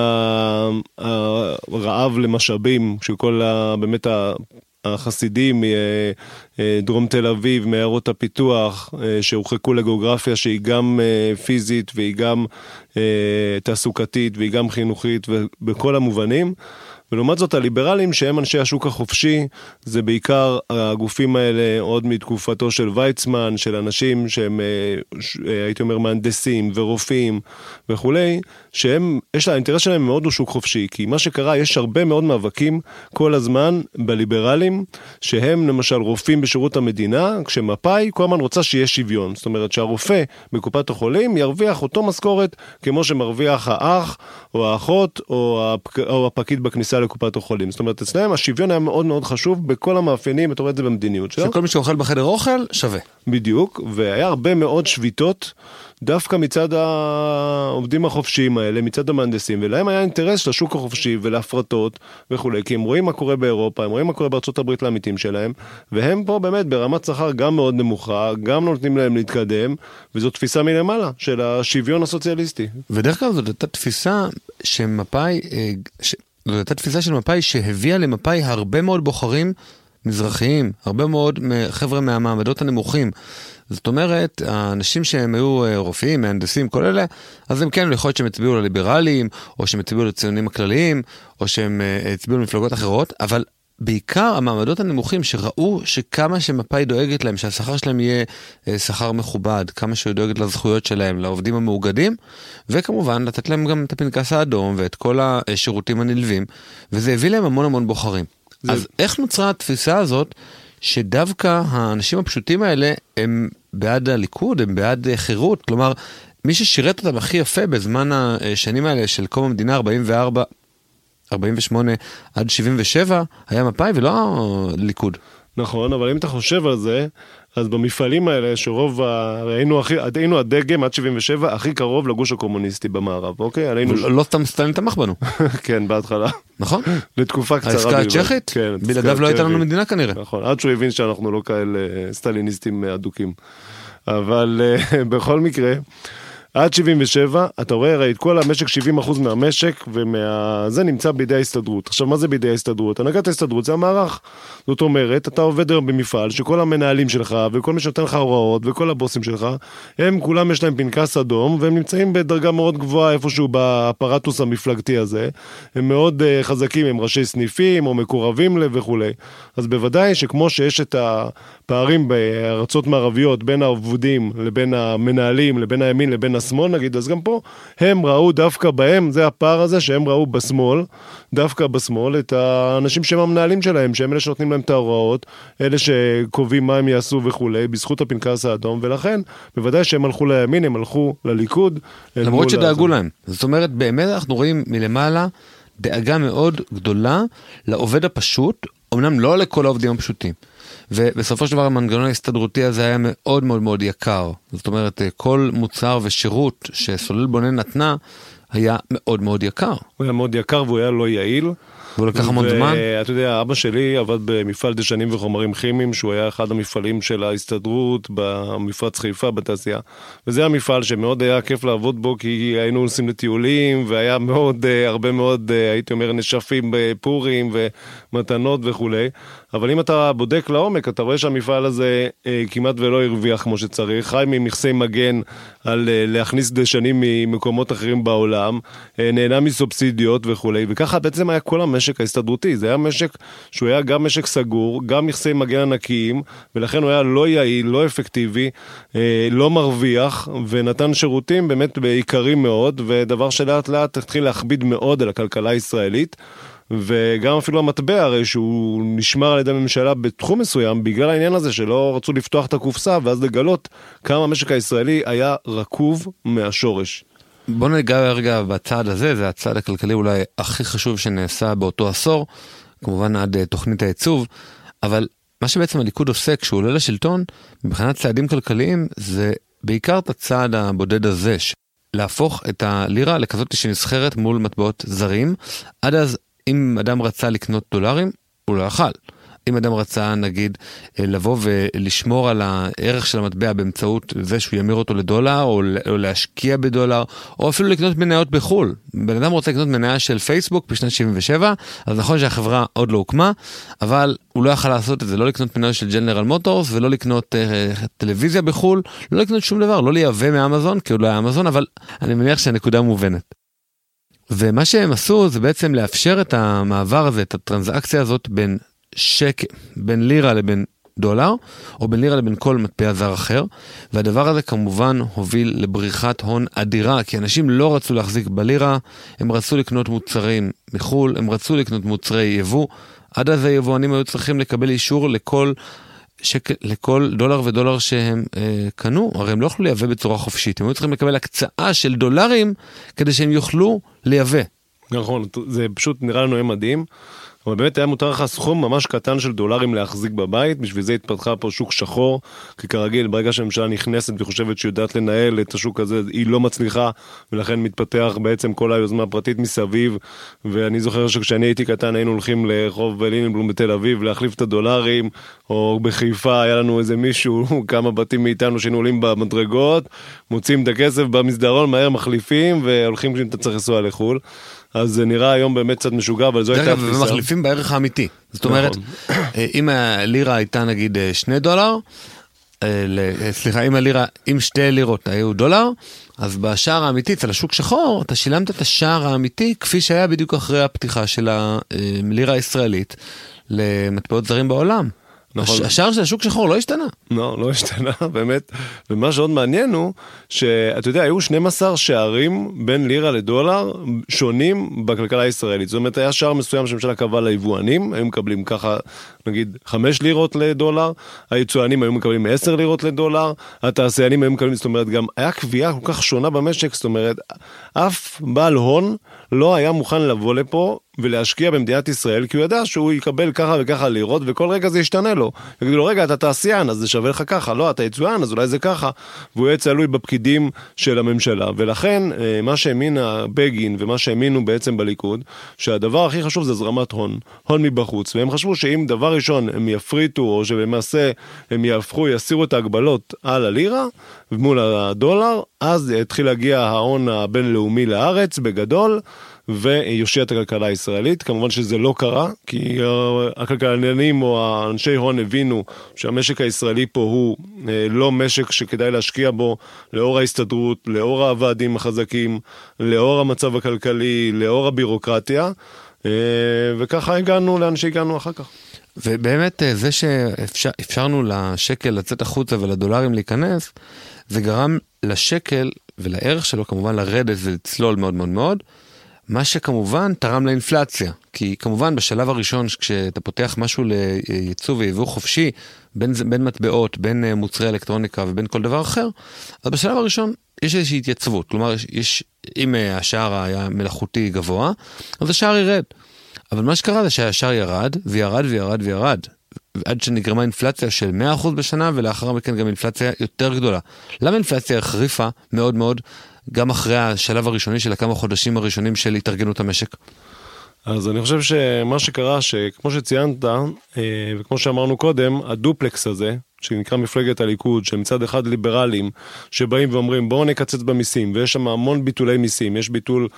הרעב למשאבים של כל באמת החסידים מדרום תל אביב, מעיירות הפיתוח, שהורחקו לגיאוגרפיה שהיא גם פיזית והיא גם תעסוקתית והיא גם חינוכית ובכל המובנים. ולעומת זאת הליברלים שהם אנשי השוק החופשי, זה בעיקר הגופים האלה עוד מתקופתו של ויצמן, של אנשים שהם, הייתי אומר, מהנדסים ורופאים וכולי, שהם, האינטרס שלהם מאוד הוא שוק חופשי, כי מה שקרה, יש הרבה מאוד מאבקים כל הזמן בליברלים, שהם למשל רופאים בשירות המדינה, כשמפאי כל הזמן רוצה שיהיה שוויון, זאת אומרת שהרופא בקופת החולים ירוויח אותו משכורת כמו שמרוויח האח או האחות או הפקיד בכניסה כניסה לקופת החולים. זאת אומרת, אצלם השוויון היה מאוד מאוד חשוב בכל המאפיינים, אתה רואה את זה במדיניות שלו. שכל מי שאוכל בחדר אוכל שווה. בדיוק, והיה הרבה מאוד שביתות, דווקא מצד העובדים החופשיים האלה, מצד המהנדסים, ולהם היה אינטרס של השוק החופשי ולהפרטות וכו', כי הם רואים מה קורה באירופה, הם רואים מה קורה בארצות הברית לעמיתים שלהם, והם פה באמת ברמת שכר גם מאוד נמוכה, גם לא נותנים להם להתקדם, וזו תפיסה מלמעלה של השוויון הסוציאליסטי. ודרך כלל זאת הייתה תפיסה שמפאי, זאת הייתה תפיסה של מפאי שהביאה למפאי הרבה מאוד בוחרים מזרחיים, הרבה מאוד חבר'ה מהמעמדות הנמוכים. זאת אומרת, האנשים שהם היו רופאים, מהנדסים, כל אלה, אז הם כן, יכול להיות שהם הצביעו לליברליים, או שהם הצביעו לציונים הכלליים, או שהם הצביעו למפלגות אחרות, אבל בעיקר המעמדות הנמוכים שראו שכמה שמפאי דואגת להם, שהשכר שלהם יהיה שכר מכובד, כמה שהוא דואגת לזכויות שלהם, לעובדים המאוגדים, וכמובן לתת להם גם את הפנקס האדום ואת כל השירותים הנלווים, וזה הביא להם המון המון בוחרים. אז איך נוצרה התפיסה הזאת שדווקא האנשים הפשוטים האלה הם בעד הליכוד, הם בעד חירות, כלומר מי ששירת אותם הכי יפה בזמן השנים האלה של קום המדינה 44, 48 עד 77 היה מפאי ולא ליכוד. נכון, אבל אם אתה חושב על זה, אז במפעלים האלה שרוב, היינו הדגם עד 77 הכי קרוב לגוש הקומוניסטי במערב, אוקיי? לא סתם סטלין תמך בנו. כן, בהתחלה. נכון? לתקופה קצרה. העסקה הצ'כית? כן. בלעדיו לא הייתה לנו מדינה כנראה. נכון, עד שהוא הבין שאנחנו לא כאלה סטליניסטים אדוקים. אבל בכל מקרה, עד 77, אתה רואה, הרי את כל המשק, 70% מהמשק, זה נמצא בידי ההסתדרות. עכשיו, מה זה בידי ההסתדרות? הנהגת ההסתדרות זה המערך. זאת אומרת, אתה עובד היום במפעל, שכל המנהלים שלך, וכל מי שנותן לך הוראות, וכל הבוסים שלך, הם כולם יש להם פנקס אדום, והם נמצאים בדרגה מאוד גבוהה, איפשהו באפרטוס המפלגתי הזה. הם מאוד חזקים, הם ראשי סניפים, או מקורבים וכו'. אז בוודאי שכמו שיש את הפערים בארצות מערביות, בין העובדים, לבין המנהלים, לבין הימין, לבין השמאל נגיד, אז גם פה הם ראו דווקא בהם, זה הפער הזה שהם ראו בשמאל, דווקא בשמאל, את האנשים שהם המנהלים שלהם, שהם אלה שנותנים להם את ההוראות, אלה שקובעים מה הם יעשו וכו', בזכות הפנקס האדום, ולכן בוודאי שהם הלכו לימין, הם הלכו לליכוד. למרות שדאגו להם. זאת אומרת, באמת אנחנו רואים מלמעלה דאגה מאוד גדולה לעובד הפשוט, אמנם לא לכל העובדים הפשוטים. ובסופו של דבר המנגנון ההסתדרותי הזה היה מאוד מאוד מאוד יקר. זאת אומרת, כל מוצר ושירות שסולל בונן נתנה היה מאוד מאוד יקר. הוא היה מאוד יקר והוא היה לא יעיל. והוא לקח המון זמן. ואתה יודע, אבא שלי עבד במפעל דשנים וחומרים כימיים, שהוא היה אחד המפעלים של ההסתדרות במפרץ חיפה בתעשייה. וזה המפעל שמאוד היה כיף לעבוד בו, כי היינו נוסעים לטיולים, והיה מאוד, הרבה מאוד, הייתי אומר, נשפים בפורים ומתנות וכו'. אבל אם אתה בודק לעומק, אתה רואה שהמפעל הזה כמעט ולא הרוויח כמו שצריך, חי ממכסי מגן על להכניס דשנים ממקומות אחרים בעולם, נהנה מסובסידיות וכו'. וככה בעצם היה כל המשק ההסתדרותי. זה היה משק שהוא היה גם משק סגור, גם מכסי מגן ענקיים, ולכן הוא היה לא יעיל, לא אפקטיבי, לא מרוויח, ונתן שירותים באמת בעיקרים מאוד, ודבר שלאט לאט התחיל להכביד מאוד על הכלכלה הישראלית, וגם אפילו המטבע הרי שהוא נשמר על ידי הממשלה בתחום מסוים, בגלל העניין הזה שלא רצו לפתוח את הקופסה, ואז לגלות כמה המשק הישראלי היה רקוב מהשורש. בוא ניגע רגע בצעד הזה, זה הצעד הכלכלי אולי הכי חשוב שנעשה באותו עשור, כמובן עד תוכנית העיצוב, אבל מה שבעצם הליכוד עושה כשהוא עולה לשלטון, מבחינת צעדים כלכליים, זה בעיקר את הצעד הבודד הזה, להפוך את הלירה לכזאת שנסחרת מול מטבעות זרים. עד אז אם אדם רצה לקנות דולרים, הוא לא יכל. אם אדם רצה, נגיד, לבוא ולשמור על הערך של המטבע באמצעות זה שהוא ימיר אותו לדולר, או להשקיע בדולר, או אפילו לקנות מניות בחול. בן אדם רוצה לקנות מניה של פייסבוק בשנת 77, אז נכון שהחברה עוד לא הוקמה, אבל הוא לא יכל לעשות את זה, לא לקנות מניות של ג'נרל מוטורס, ולא לקנות טלוויזיה בחול, לא לקנות שום דבר, לא לייבא מאמזון, כי הוא לא היה אמזון, אבל אני מניח שהנקודה מובנת. ומה שהם עשו זה בעצם לאפשר את המעבר הזה, את הטרנזקציה הזאת בין לירה לבין דולר, או בין לירה לבין כל מטבע זר אחר, והדבר הזה כמובן הוביל לבריחת הון אדירה, כי אנשים לא רצו להחזיק בלירה, הם רצו לקנות מוצרים מחול, הם רצו לקנות מוצרי יבוא, עד אז היבואנים היו צריכים לקבל אישור לכל דולר ודולר שהם קנו, הרי הם לא יכלו לייבא בצורה חופשית, הם היו צריכים לקבל הקצאה של דולרים כדי שהם יוכלו לייבא. נכון, זה פשוט נראה לנו מדהים, אבל באמת היה מותר לך סכום ממש קטן של דולרים להחזיק בבית, בשביל זה התפתחה פה שוק שחור, כי כרגיל ברגע שהממשלה נכנסת וחושבת שיודעת לנהל את השוק הזה, היא לא מצליחה, ולכן מתפתח בעצם כל היוזמה הפרטית מסביב, ואני זוכר שכשאני הייתי קטן היינו הולכים לרחוב לינינבלום בתל אביב להחליף את הדולרים, או בחיפה היה לנו איזה מישהו, כמה בתים מאיתנו שהיינו עולים במדרגות, מוצאים את הכסף במסדרון, מהר מחליפים, והולכים כשאם אתה צריך לנסוע לחול. אז זה נראה היום באמת קצת משוגע, אבל זו הייתה תפיסה. ומחליפים בערך האמיתי. זאת אומרת, אם הלירה הייתה נגיד $2, סליחה, אם 2 לירות היו דולר, אז בשער האמיתי, אצל השוק שחור, אתה שילמת את השער האמיתי, כפי שהיה בדיוק אחרי הפתיחה של הלירה הישראלית, למטבעות זרים בעולם. השער של השוק שחור לא השתנה. לא השתנה, באמת. ומה שעוד מעניין הוא, שאתה יודע, היו 12 שערים בין לירה לדולר שונים בכלכלה הישראלית. זאת אומרת, היה שער מסוים שהממשלה קבעה ליבואנים, היו מקבלים ככה, נגיד, 5 לירות לדולר, היצואנים היו מקבלים 10 לירות לדולר, התעשיינים היו מקבלים, זאת אומרת, גם היה קביעה כל כך שונה במשק, זאת אומרת, אף בעל הון לא היה מוכן לבוא לפה ולהשקיע במדינת ישראל, כי הוא ידע שהוא יקבל ככה וככה לירות, וכל רגע זה ישתנה לו. יגידו לו, רגע, אתה תעשיין, אז זה שווה לך ככה, לא, אתה יצואן, אז אולי זה ככה, והוא יהיה צלוי בפקידים של הממשלה. ולכן, מה שהאמין בגין, ומה שהאמינו בעצם בליכוד, שהדבר הכי חשוב זה זרמת הון, הון מבחוץ, והם חשבו שאם דבר ראשון הם יפריטו, או שבמעשה הם יסירו את ההגבלות על הלירה, מול הדולר, אז התחיל להגיע ההון הבינלאומי לארץ בגדול, ויושיע את הכלכלה הישראלית. כמובן שזה לא קרה, כי הכלכלנים או האנשי הון הבינו שהמשק הישראלי פה הוא לא משק שכדאי להשקיע בו, לאור ההסתדרות, לאור הוועדים החזקים, לאור המצב הכלכלי, לאור הבירוקרטיה, וככה הגענו לאן שהגענו אחר כך. ובאמת זה שאפשרנו לשקל לצאת החוצה ולדולרים להיכנס, זה גרם לשקל ולערך שלו כמובן לרדת ולצלול מאוד מאוד מאוד, מה שכמובן תרם לאינפלציה, כי כמובן בשלב הראשון כשאתה פותח משהו לייצוא ויבוא חופשי, בין מטבעות, בין מוצרי אלקטרוניקה ובין כל דבר אחר, אז בשלב הראשון יש איזושהי התייצבות, כלומר אם השער היה מלאכותי גבוה, אז השער ירד. אבל מה שקרה זה שהשער ירד וירד וירד וירד, עד שנגרמה אינפלציה של 100% בשנה, ולאחר מכן גם אינפלציה יותר גדולה. למה אינפלציה החריפה מאוד מאוד, גם אחרי השלב הראשוני של הכמה חודשים הראשונים של התארגנות המשק? אז אני חושב שמה שקרה, שכמו שציינת, וכמו שאמרנו קודם, הדופלקס הזה, שנקרא מפלגת הליכוד, שמצד אחד ליברלים, שבאים ואומרים בואו נקצץ במיסים, ויש שם המון ביטולי מיסים, יש ביטול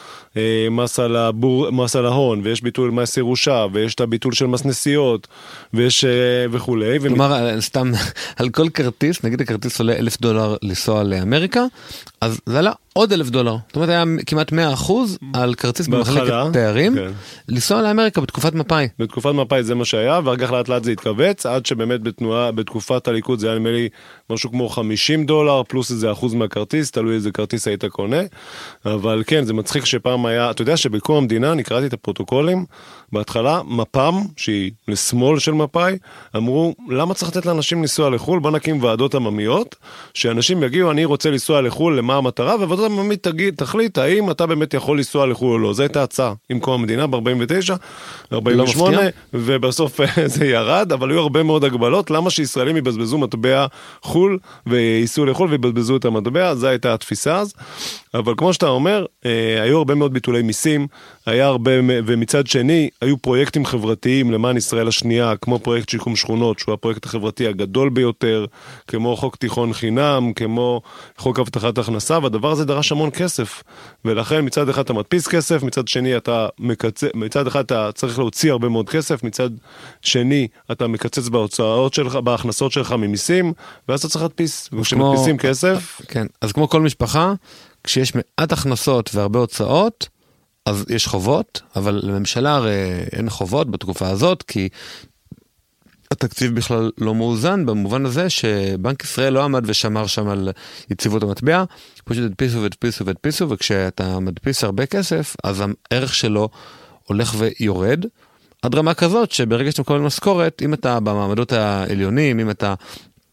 מס על ההון, ויש ביטול מס ירושה, ויש את הביטול של מס נסיעות, ויש וכולי. כלומר, סתם, על כל כרטיס, נגיד הכרטיס עולה $1,000 לנסוע לאמריקה, אז זה עלה עוד $1,000. זאת אומרת, היה כמעט 100% על כרטיס במחלקת תיירים, לנסוע לאמריקה בתקופת מפאי. בתקופת מפאי זה מה שהיה, וארגך לאט לאט זה התכווץ, עד שבאמת בתקופת הליכוד זה היה נדמה לי משהו כמו $50, פלוס איזה אחוז מהכרטיס, תלוי איזה כרטיס היית קונה, אבל כן, זה מצחיק שפעם היה, אתה יודע שבקום המדינה, אני קראתי את הפרוטוקולים, בהתחלה מפ"ם, שהיא לשמאל של מפאי, אמרו, למה צריך לתת לאנשים לנסוע לחול? בוא נקים ועדות עממיות, שאנשים יגיעו, אני רוצה לנסוע לחול, למה המטרה, וועדות עממית תחליט, האם אתה באמת יכול לנסוע לחול או לא. זו הייתה הצעה עם קום המדינה ב-49, 48, ובסוף זה ירד, אבל היו הרבה מאוד הגבלות, למה שישראלים יבזבזו מטבע חול, וייסעו לחול ויבזבזו את המטבע, זו הייתה התפיסה אז. אבל כמו שאתה אומר, היו הרבה מאוד ביטולי מיסים, היה הרבה, ומצד שני, היו פרויקטים חברתיים למען ישראל השנייה, כמו פרויקט שיקום שכונות, שהוא הפרויקט החברתי הגדול ביותר, כמו חוק תיכון חינם, כמו חוק הבטחת הכנסה, והדבר הזה דרש המון כסף. ולכן מצד אחד אתה מדפיס כסף, מצד שני מצד אחד אתה צריך להוציא הרבה מאוד כסף, מצד שני אתה מקצץ בהוצאות שלך, בהכנסות שלך ממיסים, ואז אתה צריך להדפיס. וכשמדפיסים כסף... כן, אז כמו כל משפחה, כשיש מעט הכנסות והרבה הוצאות, אז יש חובות, אבל לממשלה הרי אין חובות בתקופה הזאת, כי התקציב בכלל לא מאוזן, במובן הזה שבנק ישראל לא עמד ושמר שם על יציבות המטבע, פשוט הדפיסו והדפיסו והדפיסו, וכשאתה מדפיס הרבה כסף, אז הערך שלו הולך ויורד, עד רמה כזאת שברגע שאתה מקבל משכורת, אם אתה במעמדות העליונים, אם אתה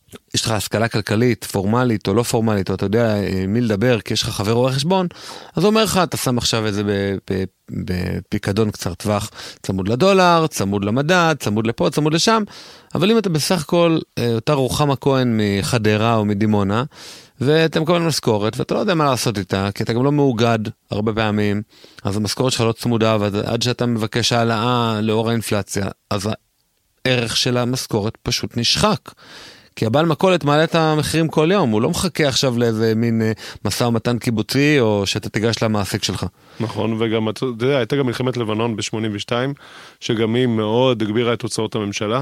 יש לך השכלה כלכלית, פורמלית או לא פורמלית, או אתה יודע מי לדבר, כי יש לך חבר רואה חשבון, אז הוא אומר לך, אתה שם עכשיו את זה בפיקדון קצר טווח, צמוד לדולר, צמוד למדד, צמוד לפה, צמוד לשם, אבל אם אתה בסך הכל, אותה רוחמה כהן מחדרה או מדימונה, ואתה מקבל משכורת, ואתה לא יודע מה לעשות איתה, כי אתה גם לא מאוגד הרבה פעמים, אז המשכורת שלך לא צמודה, ועד שאתה מבקש העלאה לאור האינפלציה, אז הערך של המשכורת פשוט נשחק. כי הבעל מכולת מעלה את המחירים כל יום, הוא לא מחכה עכשיו לאיזה מין משא ומתן קיבוצי, או שאתה תיגש למעסיק שלך. נכון, וגם, אתה יודע, הייתה גם מלחמת לבנון ב-82, שגם היא מאוד הגבירה את הוצאות הממשלה,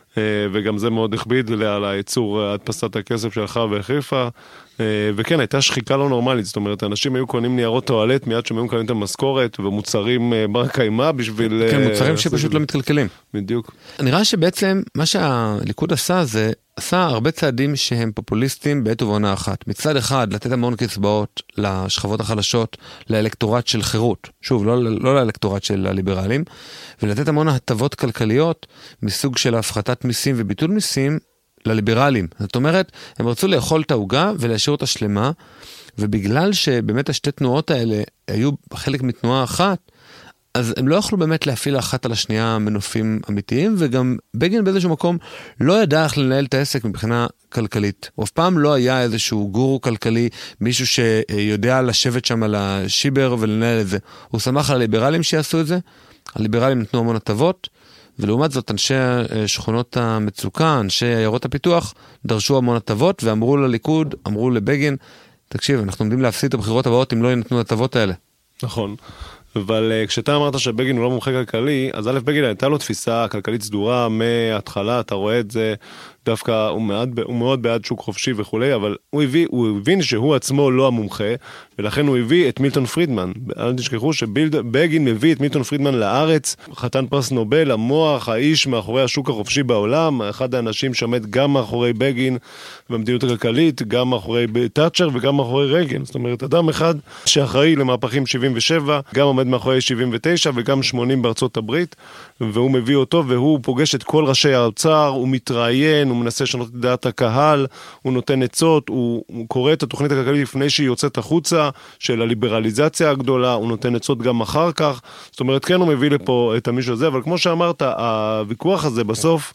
וגם זה מאוד הכביד על הייצור הדפסת הכסף שלך והחריפה, וכן, הייתה שחיקה לא נורמלית, זאת אומרת, אנשים היו קונים ניירות טואלט מיד שהם היו מקבלים את המשכורת, ומוצרים בר קיימא בשביל... כן, מוצרים שפשוט לא מתקלקלים. בדיוק. נראה שבעצם מה שהליכוד עשה זה, עשה הרבה צעדים שהם פופוליסטים בעת ובעונה אחת. מצד אחד, לתת המון קצבאות לשכבות החלשות, לאלקטורט של חירות. שוב, לא לאלקטורט של הליברלים, ולתת המון הטבות כלכליות מסוג של הפחתת מיסים וביטול מיסים לליברלים. זאת אומרת, הם רצו לאכול את העוגה ולהשאיר אותה שלמה, ובגלל שבאמת השתי תנועות האלה היו חלק מתנועה אחת, אז הם לא יכלו באמת להפעיל אחת על השנייה מנופים אמיתיים, וגם בגין באיזשהו מקום לא ידע איך לנהל את העסק מבחינה כלכלית. הוא אף פעם לא היה איזשהו גורו כלכלי, מישהו שיודע לשבת שם על השיבר ולנהל את זה. הוא שמח על הליברלים שיעשו את זה, הליברלים נתנו המון הטבות, ולעומת זאת אנשי שכונות המצוקה, אנשי עיירות הפיתוח, דרשו המון הטבות, ואמרו לליכוד, אמרו לבגין, תקשיב, אנחנו עומדים להפסיד את הבחירות הבאות אם לא ינתנו הטבות האלה. נכון. אבל כשאתה אמרת שבגין הוא לא מומחה כלכלי, אז א' בגין הייתה לו תפיסה כלכלית סדורה מההתחלה, אתה רואה את זה, דווקא הוא מאוד בעד שוק חופשי וכולי, אבל הוא הבין שהוא עצמו לא המומחה, ולכן הוא הביא את מילטון פרידמן. אל תשכחו שבגין מביא את מילטון פרידמן לארץ, חתן פרס נובל, המוח, האיש מאחורי השוק החופשי בעולם, אחד האנשים שעומד גם מאחורי בגין במדיניות הכלכלית, גם מאחורי תאצ'ר וגם מאחורי רייגן. זאת אומרת, אדם אחד שאחראי למהפכים 77, גם עומד מאחורי 79 וגם 80 בארצות הברית, והוא מביא אותו והוא פוגש את כל ראשי האוצר, הוא מתראיין, הוא מנסה לשנות את דעת הקהל, הוא נותן עצות, הוא קורא את התוכנית הכלכלית לפני שהיא יוצאת החוצה, של הליברליזציה הגדולה, הוא נותן עצות גם אחר כך, זאת אומרת, כן הוא מביא לפה את המישהו הזה, אבל כמו שאמרת, הוויכוח הזה בסוף,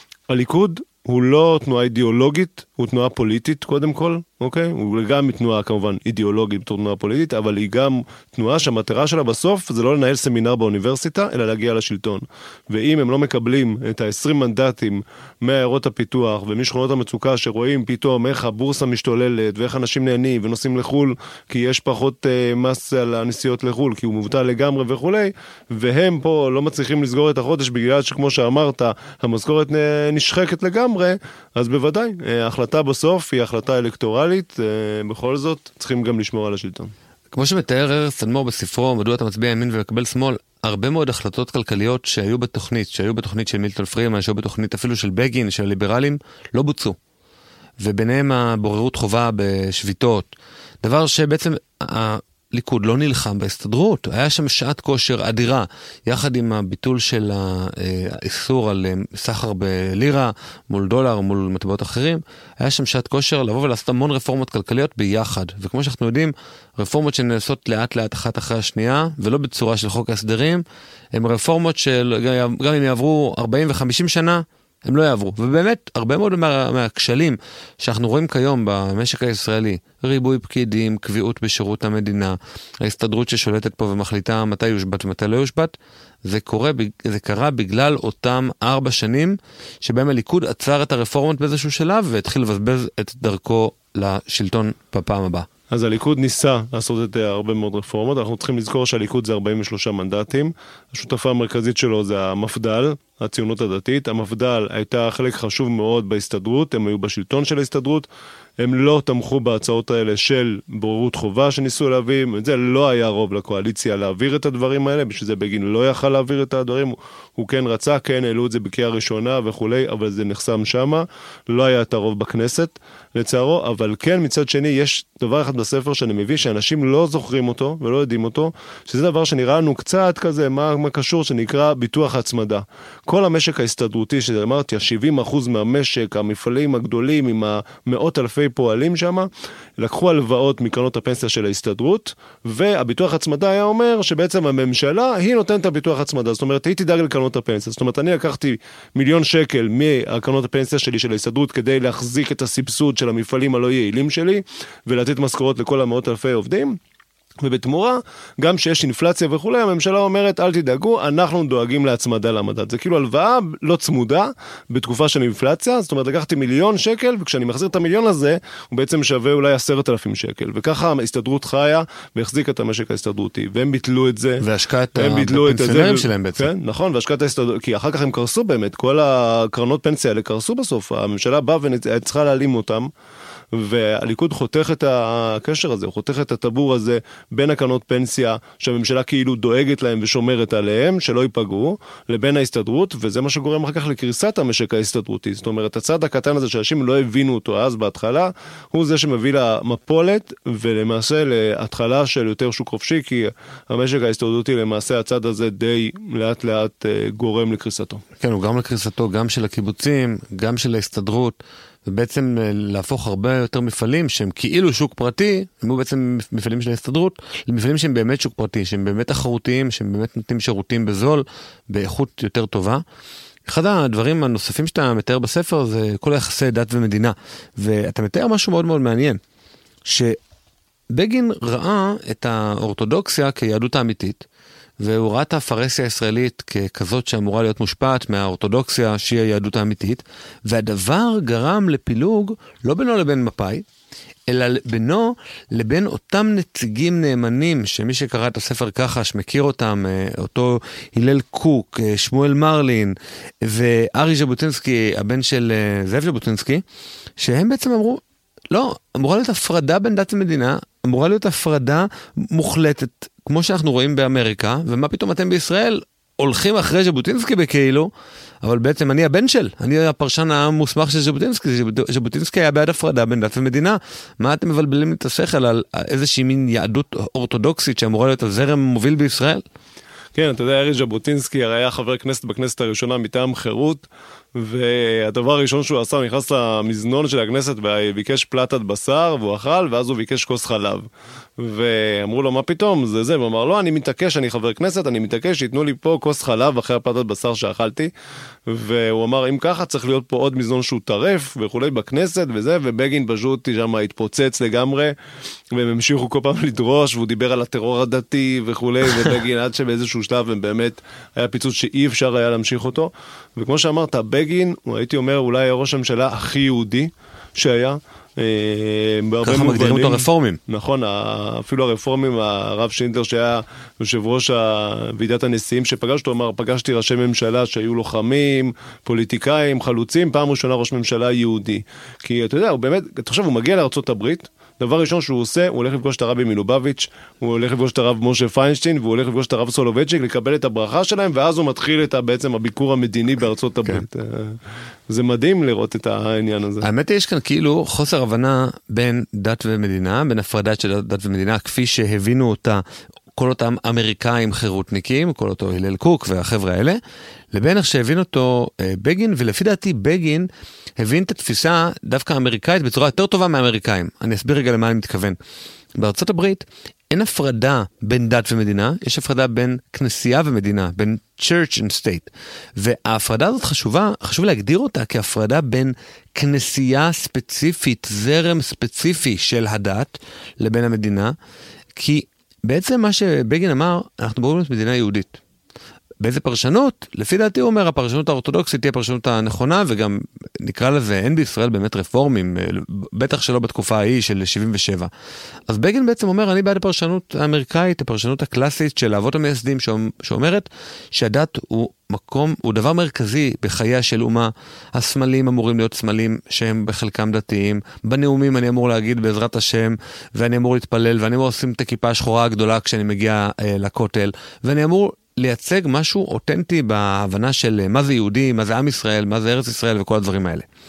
הליכוד הוא לא תנועה אידיאולוגית, הוא תנועה פוליטית קודם כל, אוקיי? הוא גם תנועה כמובן אידיאולוגית בתור תנועה פוליטית, אבל היא גם תנועה שהמטרה שלה בסוף זה לא לנהל סמינר באוניברסיטה, אלא להגיע לשלטון. ואם הם לא מקבלים את ה-20 מנדטים מעיירות הפיתוח ומשכונות המצוקה שרואים פתאום איך הבורסה משתוללת ואיך אנשים נהנים ונוסעים לחול כי יש פחות מס על הנסיעות לחול, כי הוא מבוטל לגמרי וכולי, והם פה לא מצליחים לסגור את החודש בגלל שכמו שאמרת, המשכורת נשחקת לגמרי, אז בוודאי, ההחלטה בסוף היא החלטה אלקטורלית, בכל זאת צריכים גם לשמור על השלטון. כמו שמתאר ארז תדמור בספרו, מדוע אתה מצביע ימין ולקבל שמאל, הרבה מאוד החלטות כלכליות שהיו בתוכנית של מילטון פרידמן, שהיו בתוכנית אפילו של בגין, של הליברלים, לא בוצעו. וביניהם הבוררות חובה בשביתות. דבר שבעצם הליכוד לא נלחם בהסתדרות, היה שם שעת כושר אדירה, יחד עם הביטול של האיסור על סחר בלירה, מול דולר, מול מטבעות אחרים, היה שם שעת כושר לבוא ולעשות המון רפורמות כלכליות ביחד, וכמו שאנחנו יודעים, רפורמות שנעשות לאט לאט אחת אחרי השנייה, ולא בצורה של חוק ההסדרים, הן רפורמות שגם אם יעברו 40 ו-50 שנה, הם לא יעברו. ובאמת, הרבה מאוד מהכשלים שאנחנו רואים כיום במשק הישראלי, ריבוי פקידים, קביעות בשירות המדינה, ההסתדרות ששולטת פה ומחליטה מתי יושבת ומתי לא יושבת, זה קרה בגלל אותם 4 שנים שבהם הליכוד עצר את הרפורמות באיזשהו שלב והתחיל לבזבז את דרכו לשלטון בפעם הבאה. אז הליכוד ניסה לעשות את הרבה מאוד רפורמות, אנחנו צריכים לזכור שהליכוד זה 43 מנדטים, השותפה המרכזית שלו זה המפד"ל, הציונות הדתית, המפד"ל הייתה חלק חשוב מאוד בהסתדרות, הם היו בשלטון של ההסתדרות, הם לא תמכו בהצעות האלה של בוררות חובה שניסו להביא, זה לא היה רוב לקואליציה להעביר את הדברים האלה, בשביל זה בגין לא יכל להעביר את הדברים, הוא כן רצה, כן העלו את זה בקריאה ראשונה וכולי, אבל זה נחסם שמה, לא היה את הרוב בכנסת לצערו, אבל כן מצד שני יש דבר אחד בספר שאני מביא, שאנשים לא זוכרים אותו ולא יודעים אותו, שזה דבר שנראה לנו קצת כזה, מה קשור, שנקרא ביטוח הצמדה. כל המשק ההסתדרותי, שאמרתי, 70% מהמשק, המפעלים הגדולים עם מאות אלפי פועלים שם, לקחו הלוואות מקרנות הפנסיה של ההסתדרות, והביטוח הצמדה היה אומר שבעצם הממשלה היא נותנת את הביטוח הצמדה, זאת אומרת, היא תדאג לקרנות הפנסיה. זאת אומרת, אני לקחתי $1,000,000 מהקרנות הפנסיה שלי של ההסתדרות כדי להחזיק את הסבסוד של המפעלים הלא יעילים שלי, ולתת משכורות לכל המאות אלפי עובדים. ובתמורה, גם שיש אינפלציה וכו', הממשלה אומרת, אל תדאגו, אנחנו דואגים להצמדה למדד. זה כאילו הלוואה לא צמודה בתקופה של אינפלציה, זאת אומרת, לקחתי $1,000,000, וכשאני מחזיר את $1,000,000 הזה, הוא בעצם שווה אולי $10,000. וככה ההסתדרות חיה, והחזיק את המשק ההסתדרותי, והם ביטלו את זה. והשקעה את הפנסיונרים שלהם בעצם. כן, נכון, והשקעה את ההסתדרות, כי אחר כך הם קרסו באמת, כל הקרנות פנסיה האלה קרסו בסוף, הממשלה באה וצריכה להעלים אותם, והליכוד חותך את הקשר הזה, הוא חותך את הטבור הזה בין הקרנות פנסיה שהממשלה כאילו דואגת להם ושומרת עליהם, שלא ייפגעו, לבין ההסתדרות, וזה מה שגורם אחר כך לקריסת המשק ההסתדרותי. זאת אומרת, הצד הקטן הזה שאנשים לא הבינו אותו אז בהתחלה, הוא זה שמביא למפולת, ולמעשה להתחלה של יותר שוק חופשי, כי המשק ההסתדרותי למעשה הצד הזה די לאט לאט גורם לקריסתו. כן, הוא גם לקריסתו, גם של הקיבוצים, גם של ההסתדרות, ובעצם להפוך הרבה יותר מפעלים שהם כאילו שוק פרטי, הם בעצם מפעלים של ההסתדרות, למפעלים שהם באמת שוק פרטי, שהם באמת תחרותיים, שהם באמת נותנים שירותים בזול, באיכות יותר טובה. אחד הדברים הנוספים שאתה מתאר בספר זה כל היחסי דת ומדינה, ואתה מתאר משהו מאוד מאוד מעניין, שבגין ראה את האורתודוקסיה כיהדות האמיתית, והוא ראה את הפרהסיה הישראלית ככזאת שאמורה להיות מושפעת מהאורתודוקסיה שהיא היהדות האמיתית, והדבר גרם לפילוג לא בינו לבין מפאי, אלא בינו לבין אותם נציגים נאמנים, שמי שקרא את הספר ככה, שמכיר אותם, אותו הלל קוק, שמואל מרלין, וארי ז'בוטינסקי, הבן של זאב ז'בוטינסקי, שהם בעצם אמרו, לא, אמורה להיות הפרדה בין דת ומדינה, אמורה להיות הפרדה מוחלטת, כמו שאנחנו רואים באמריקה, ומה פתאום אתם בישראל הולכים אחרי ז'בוטינסקי בכאילו, אבל בעצם אני הבן של, אני הפרשן המוסמך של ז'בוטינסקי, ז'בוטינסקי היה בעד הפרדה בין דת ומדינה, מה אתם מבלבלים את השכל על איזושהי מין יהדות אורתודוקסית שאמורה להיות הזרם מוביל בישראל? כן, אתה יודע, ארי ז'בוטינסקי הרי היה חבר כנסת בכנסת הראשונה מטעם חירות, והדבר הראשון שהוא עשה, הוא נכנס למזנון של הכנסת וביקש פלטת בשר, והוא אכל, ואז הוא ביקש כוס חלב. ואמרו לו, מה פתאום? זה. הוא אמר, לא, אני מתעקש, אני חבר כנסת, אני מתעקש, שיתנו לי פה כוס חלב אחרי הפלטת בשר שאכלתי. והוא אמר, אם ככה, צריך להיות פה עוד מזנון שהוא טרף, וכולי בכנסת וזה, ובגין פשוט שם התפוצץ לגמרי, והם המשיכו כל פעם לדרוש, והוא דיבר על הטרור הדתי וכולי, ובגין עד שבאיזשהו שלב, ובאמת היה פיצוץ שאי אפשר היה להמשיך אותו. וכמו שאמרת, בגין, הייתי אומר, אולי היה ראש הממשלה הכי יהודי שהיה, ככה מגדירים אותו רפורמים. נכון, אפילו הרפורמים, הרב שינדלר שהיה יושב ראש ועידת הנשיאים שפגשתו, אמר, פגשתי ראשי ממשלה שהיו לוחמים, פוליטיקאים, חלוצים, פעם ראשונה ראש ממשלה יהודי. כי אתה יודע, הוא באמת, תחשב, הוא מגיע לארצות הברית, דבר ראשון שהוא עושה, הוא הולך לפגוש את הרבי מלובביץ', הוא הולך לפגוש את הרב משה פיינשטיין, והוא הולך לפגוש את הרב סולובייצ'יק, לקבל את הברכה שלהם, ואז הוא מתחיל את בעצם הביקור המדיני בארצות הברית. זה מדהים לראות את העניין הזה. האמת היא, יש כאן כאילו חוסר הבנה בין דת ומדינה, בין הפרדת של דת ומדינה, כפי שהבינו אותה כל אותם אמריקאים חירותניקים, כל אותו הלל קוק והחבר'ה האלה, לבין איך שהבין אותו בגין, ולפי דעתי בגין הבין את התפיסה דווקא האמריקאית בצורה יותר טובה מהאמריקאים. אני אסביר רגע למה אני מתכוון. בארצות הברית אין הפרדה בין דת ומדינה, יש הפרדה בין כנסייה ומדינה, בין church and state. וההפרדה הזאת חשובה, חשוב להגדיר אותה כהפרדה בין כנסייה ספציפית, זרם ספציפי של הדת לבין המדינה, כי בעצם מה שבגין אמר, אנחנו באים להיות מדינה יהודית. באיזה פרשנות? לפי דעתי הוא אומר, הפרשנות האורתודוקסית תהיה הפרשנות הנכונה, וגם נקרא לזה, אין בישראל באמת רפורמים, בטח שלא בתקופה ההיא של 77. אז בגין בעצם אומר, אני בעד הפרשנות האמריקאית, הפרשנות הקלאסית של האבות המייסדים, שאומרת שהדת הוא מקום, הוא דבר מרכזי בחייה של אומה. הסמלים אמורים להיות סמלים שהם בחלקם דתיים, בנאומים אני אמור להגיד בעזרת השם, ואני אמור להתפלל, ואני אמור לשים את הכיפה השחורה הגדולה כשאני מגיע לכותל, ואני אמור לייצג משהו אותנטי בהבנה של מה זה יהודי, מה זה עם ישראל, מה זה ארץ ישראל וכל הדברים האלה.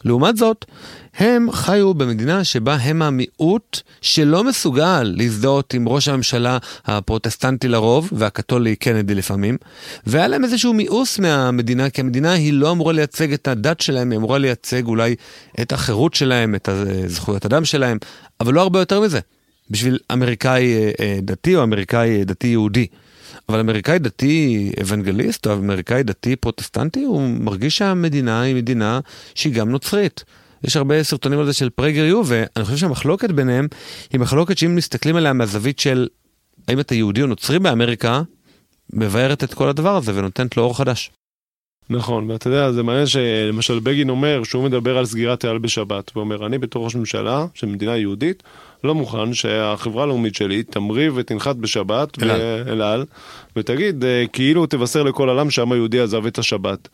לעומת זאת, הם חיו במדינה שבה הם המיעוט שלא מסוגל להזדהות עם ראש הממשלה הפרוטסטנטי לרוב, והקתולי קנדי לפעמים, והיה להם איזשהו מיאוס מהמדינה, כי המדינה היא לא אמורה לייצג את הדת שלהם, היא אמורה לייצג אולי את החירות שלהם, את זכויות אדם שלהם, אבל לא הרבה יותר מזה. בשביל אמריקאי דתי או אמריקאי דתי יהודי. אבל אמריקאי דתי אבנגליסט או אמריקאי דתי פרוטסטנטי, הוא מרגיש שהמדינה היא מדינה שהיא גם נוצרית. יש הרבה סרטונים על זה של פרגר יו, ואני חושב שהמחלוקת ביניהם היא מחלוקת שאם מסתכלים עליה מהזווית של האם אתה יהודי או נוצרי באמריקה, מבארת את כל הדבר הזה ונותנת לו אור חדש. נכון, ואתה יודע, זה מעניין שלמשל בגין אומר שהוא מדבר על סגירת אל בשבת, ואומר, אני בתור ראש ממשלה של מדינה יהודית, לא מוכן שהחברה הלאומית שלי תמריא ותנחת בשבת אל על, ותגיד, כאילו תבשר לכל העולם שהעם היהודי עזב את השבת.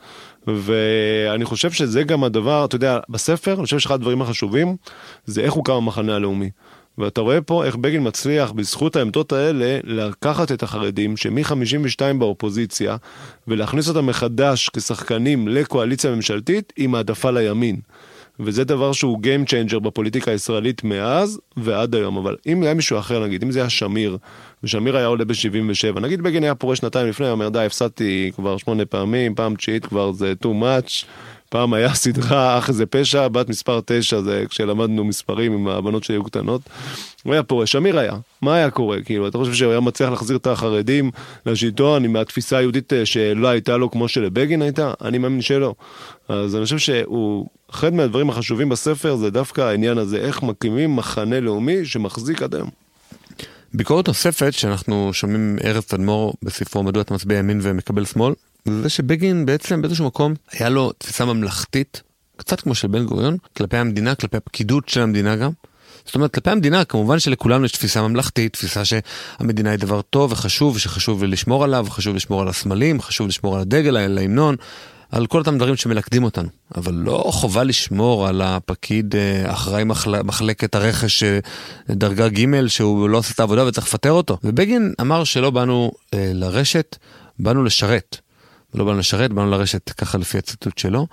ואני חושב שזה גם הדבר, אתה יודע, בספר, אני חושב שאחד הדברים החשובים, זה איך הוקם המחנה הלאומי. ואתה רואה פה איך בגין מצליח בזכות העמדות האלה לקחת את החרדים שמ-52 באופוזיציה ולהכניס אותם מחדש כשחקנים לקואליציה ממשלתית עם העדפה לימין. וזה דבר שהוא game changer בפוליטיקה הישראלית מאז ועד היום. אבל אם היה מישהו אחר, נגיד, אם זה היה שמיר, ושמיר היה עולה ב-77, נגיד בגין היה פורש שנתיים לפני, אומר, די, הפסדתי כבר 8 פעמים, פעם 9 כבר זה too much, פעם היה סדרה, אח איזה פשע, בת מספר 9, זה כשלמדנו מספרים עם הבנות שהיו קטנות, הוא היה פורש, שמיר היה, מה היה קורה? כאילו, אתה חושב שהוא היה מצליח להחזיר את החרדים לשלטון, עם התפיסה היהודית שלא הייתה לו כמו שלבגין הייתה? אני מאמין שלא. אז אני חושב שהוא, אחד מהדברים החשובים בספר זה דווקא העניין הזה, איך מקימים מחנה לאומי שמחזיק עד היום. ביקורת נוספת שאנחנו שומעים ארז תדמור בספרו מדוע אתה מצביע ימין ומקבל שמאל, זה שבגין בעצם באיזשהו מקום היה לו תפיסה ממלכתית, קצת כמו של בן גוריון, כלפי המדינה, כלפי הפקידות של המדינה גם. זאת אומרת, כלפי המדינה, כמובן שלכולנו יש תפיסה ממלכתית, תפיסה שהמדינה היא דבר טוב וחשוב, ושחשוב לשמור עליו, חשוב לשמור על הסמלים, חשוב לשמור על הדגל, על ההמנון, על כל אותם דברים שמלכדים אותנו. אבל לא חובה לשמור על הפקיד אחראי מחלקת הרכש דרגה ג' שהוא לא עושה את העבודה וצריך לפטר אותו. ובגין אמר שלא באנו לרשת, באנו לשרת. לא באנו לשרת, באנו לרשת ככה לפי הציטוט שלו.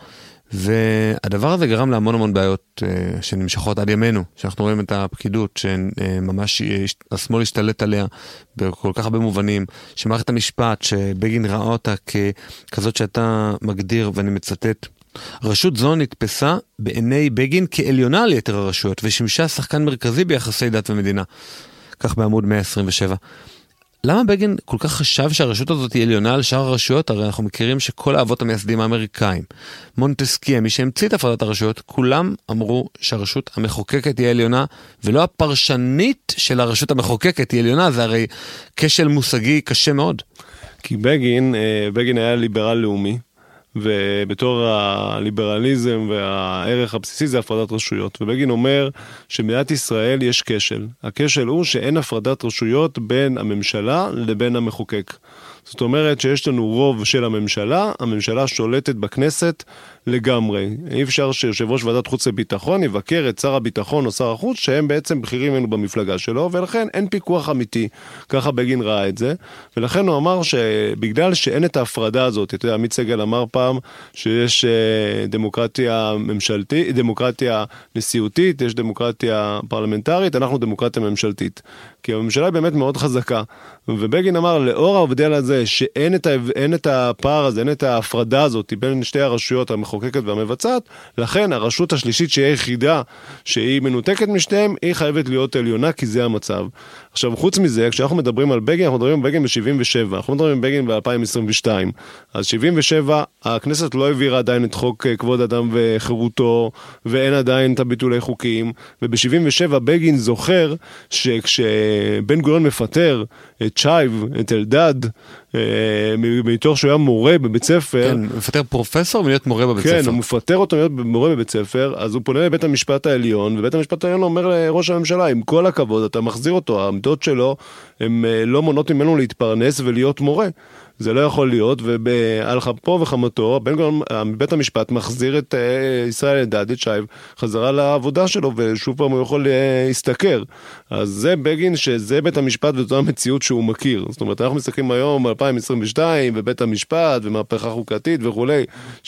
והדבר הזה גרם להמון המון בעיות שנמשכות עד ימינו, שאנחנו רואים את הפקידות שממש השמאל השתלט עליה בכל כך הרבה מובנים, שמערכת המשפט שבגין ראה אותה ככזאת שאתה מגדיר, ואני מצטט, רשות זו נתפסה בעיני בגין כעליונה על יתר הרשויות, ושימשה שחקן מרכזי ביחסי דת ומדינה. כך בעמוד 127. למה בגין כל כך חשב שהרשות הזאת היא עליונה על שאר הרשויות? הרי אנחנו מכירים שכל האבות המייסדים האמריקאים, מונטסקיה, מי שהמציא את הפרדת הרשויות, כולם אמרו שהרשות המחוקקת היא עליונה, ולא הפרשנית של הרשות המחוקקת היא עליונה, זה הרי כשל מושגי קשה מאוד. כי בגין היה ליברל לאומי, ובתור הליברליזם והערך הבסיסי זה הפרדת רשויות. ובגין אומר שמדינת ישראל יש כשל. הכשל הוא שאין הפרדת רשויות בין הממשלה לבין המחוקק. זאת אומרת שיש לנו רוב של הממשלה, הממשלה שולטת בכנסת לגמרי. אי אפשר שיושב ראש ועדת חוץ וביטחון יבקר את שר הביטחון או שר החוץ, שהם בעצם בכירים ממנו במפלגה שלו, ולכן אין פיקוח אמיתי. ככה בגין ראה את זה, ולכן הוא אמר שבגלל שאין את ההפרדה הזאת, אתה יודע, עמית סגל אמר פעם שיש דמוקרטיה ממשלתית, דמוקרטיה נשיאותית, יש דמוקרטיה פרלמנטרית, אנחנו דמוקרטיה ממשלתית. כי הממשלה היא באמת מאוד חזקה. ובגין אמר, לאור ההבדל הזה, שאין את הפער הזה, אין את ההפרדה הזאת בין שתי הרשויות המחוקקת והמבצעת, לכן הרשות השלישית שהיא היחידה, שהיא מנותקת משתיהם, היא חייבת להיות עליונה, כי זה המצב. עכשיו, חוץ מזה, כשאנחנו מדברים על בגין, אנחנו מדברים על בגין ב-77, אנחנו מדברים על בגין ב-2022. אז 77, הכנסת לא העבירה עדיין את חוק כבוד אדם וחירותו, ואין עדיין את הביטולי חוקים, וב-77 בגין זוכר שכשבן גוריון מפטר את צ'ייב, את אלדד, מתוך שהוא היה מורה בבית ספר. כן, מפטר פרופסור ולהיות מורה בבית ספר. כן, הוא מפטר אותו להיות מורה בבית ספר, אז הוא פונה לבית המשפט העליון, ובית המשפט העליון אומר לראש הממשלה, עם כל הכבוד, אתה מחזיר אותו, העמדות שלו, הם לא מונות ממנו להתפרנס ולהיות מורה. זה לא יכול להיות, ועל חפו וחמתו, בית המשפט מחזיר את ישראל אלדד, את שייב, חזרה לעבודה שלו, ושוב פעם הוא יכול להסתכר. אז זה בגין שזה בית המשפט וזו המציאות שהוא מכיר. זאת אומרת, אנחנו מסתכלים היום ב-2022, ובית המשפט, ומהפכה חוקתית וכולי.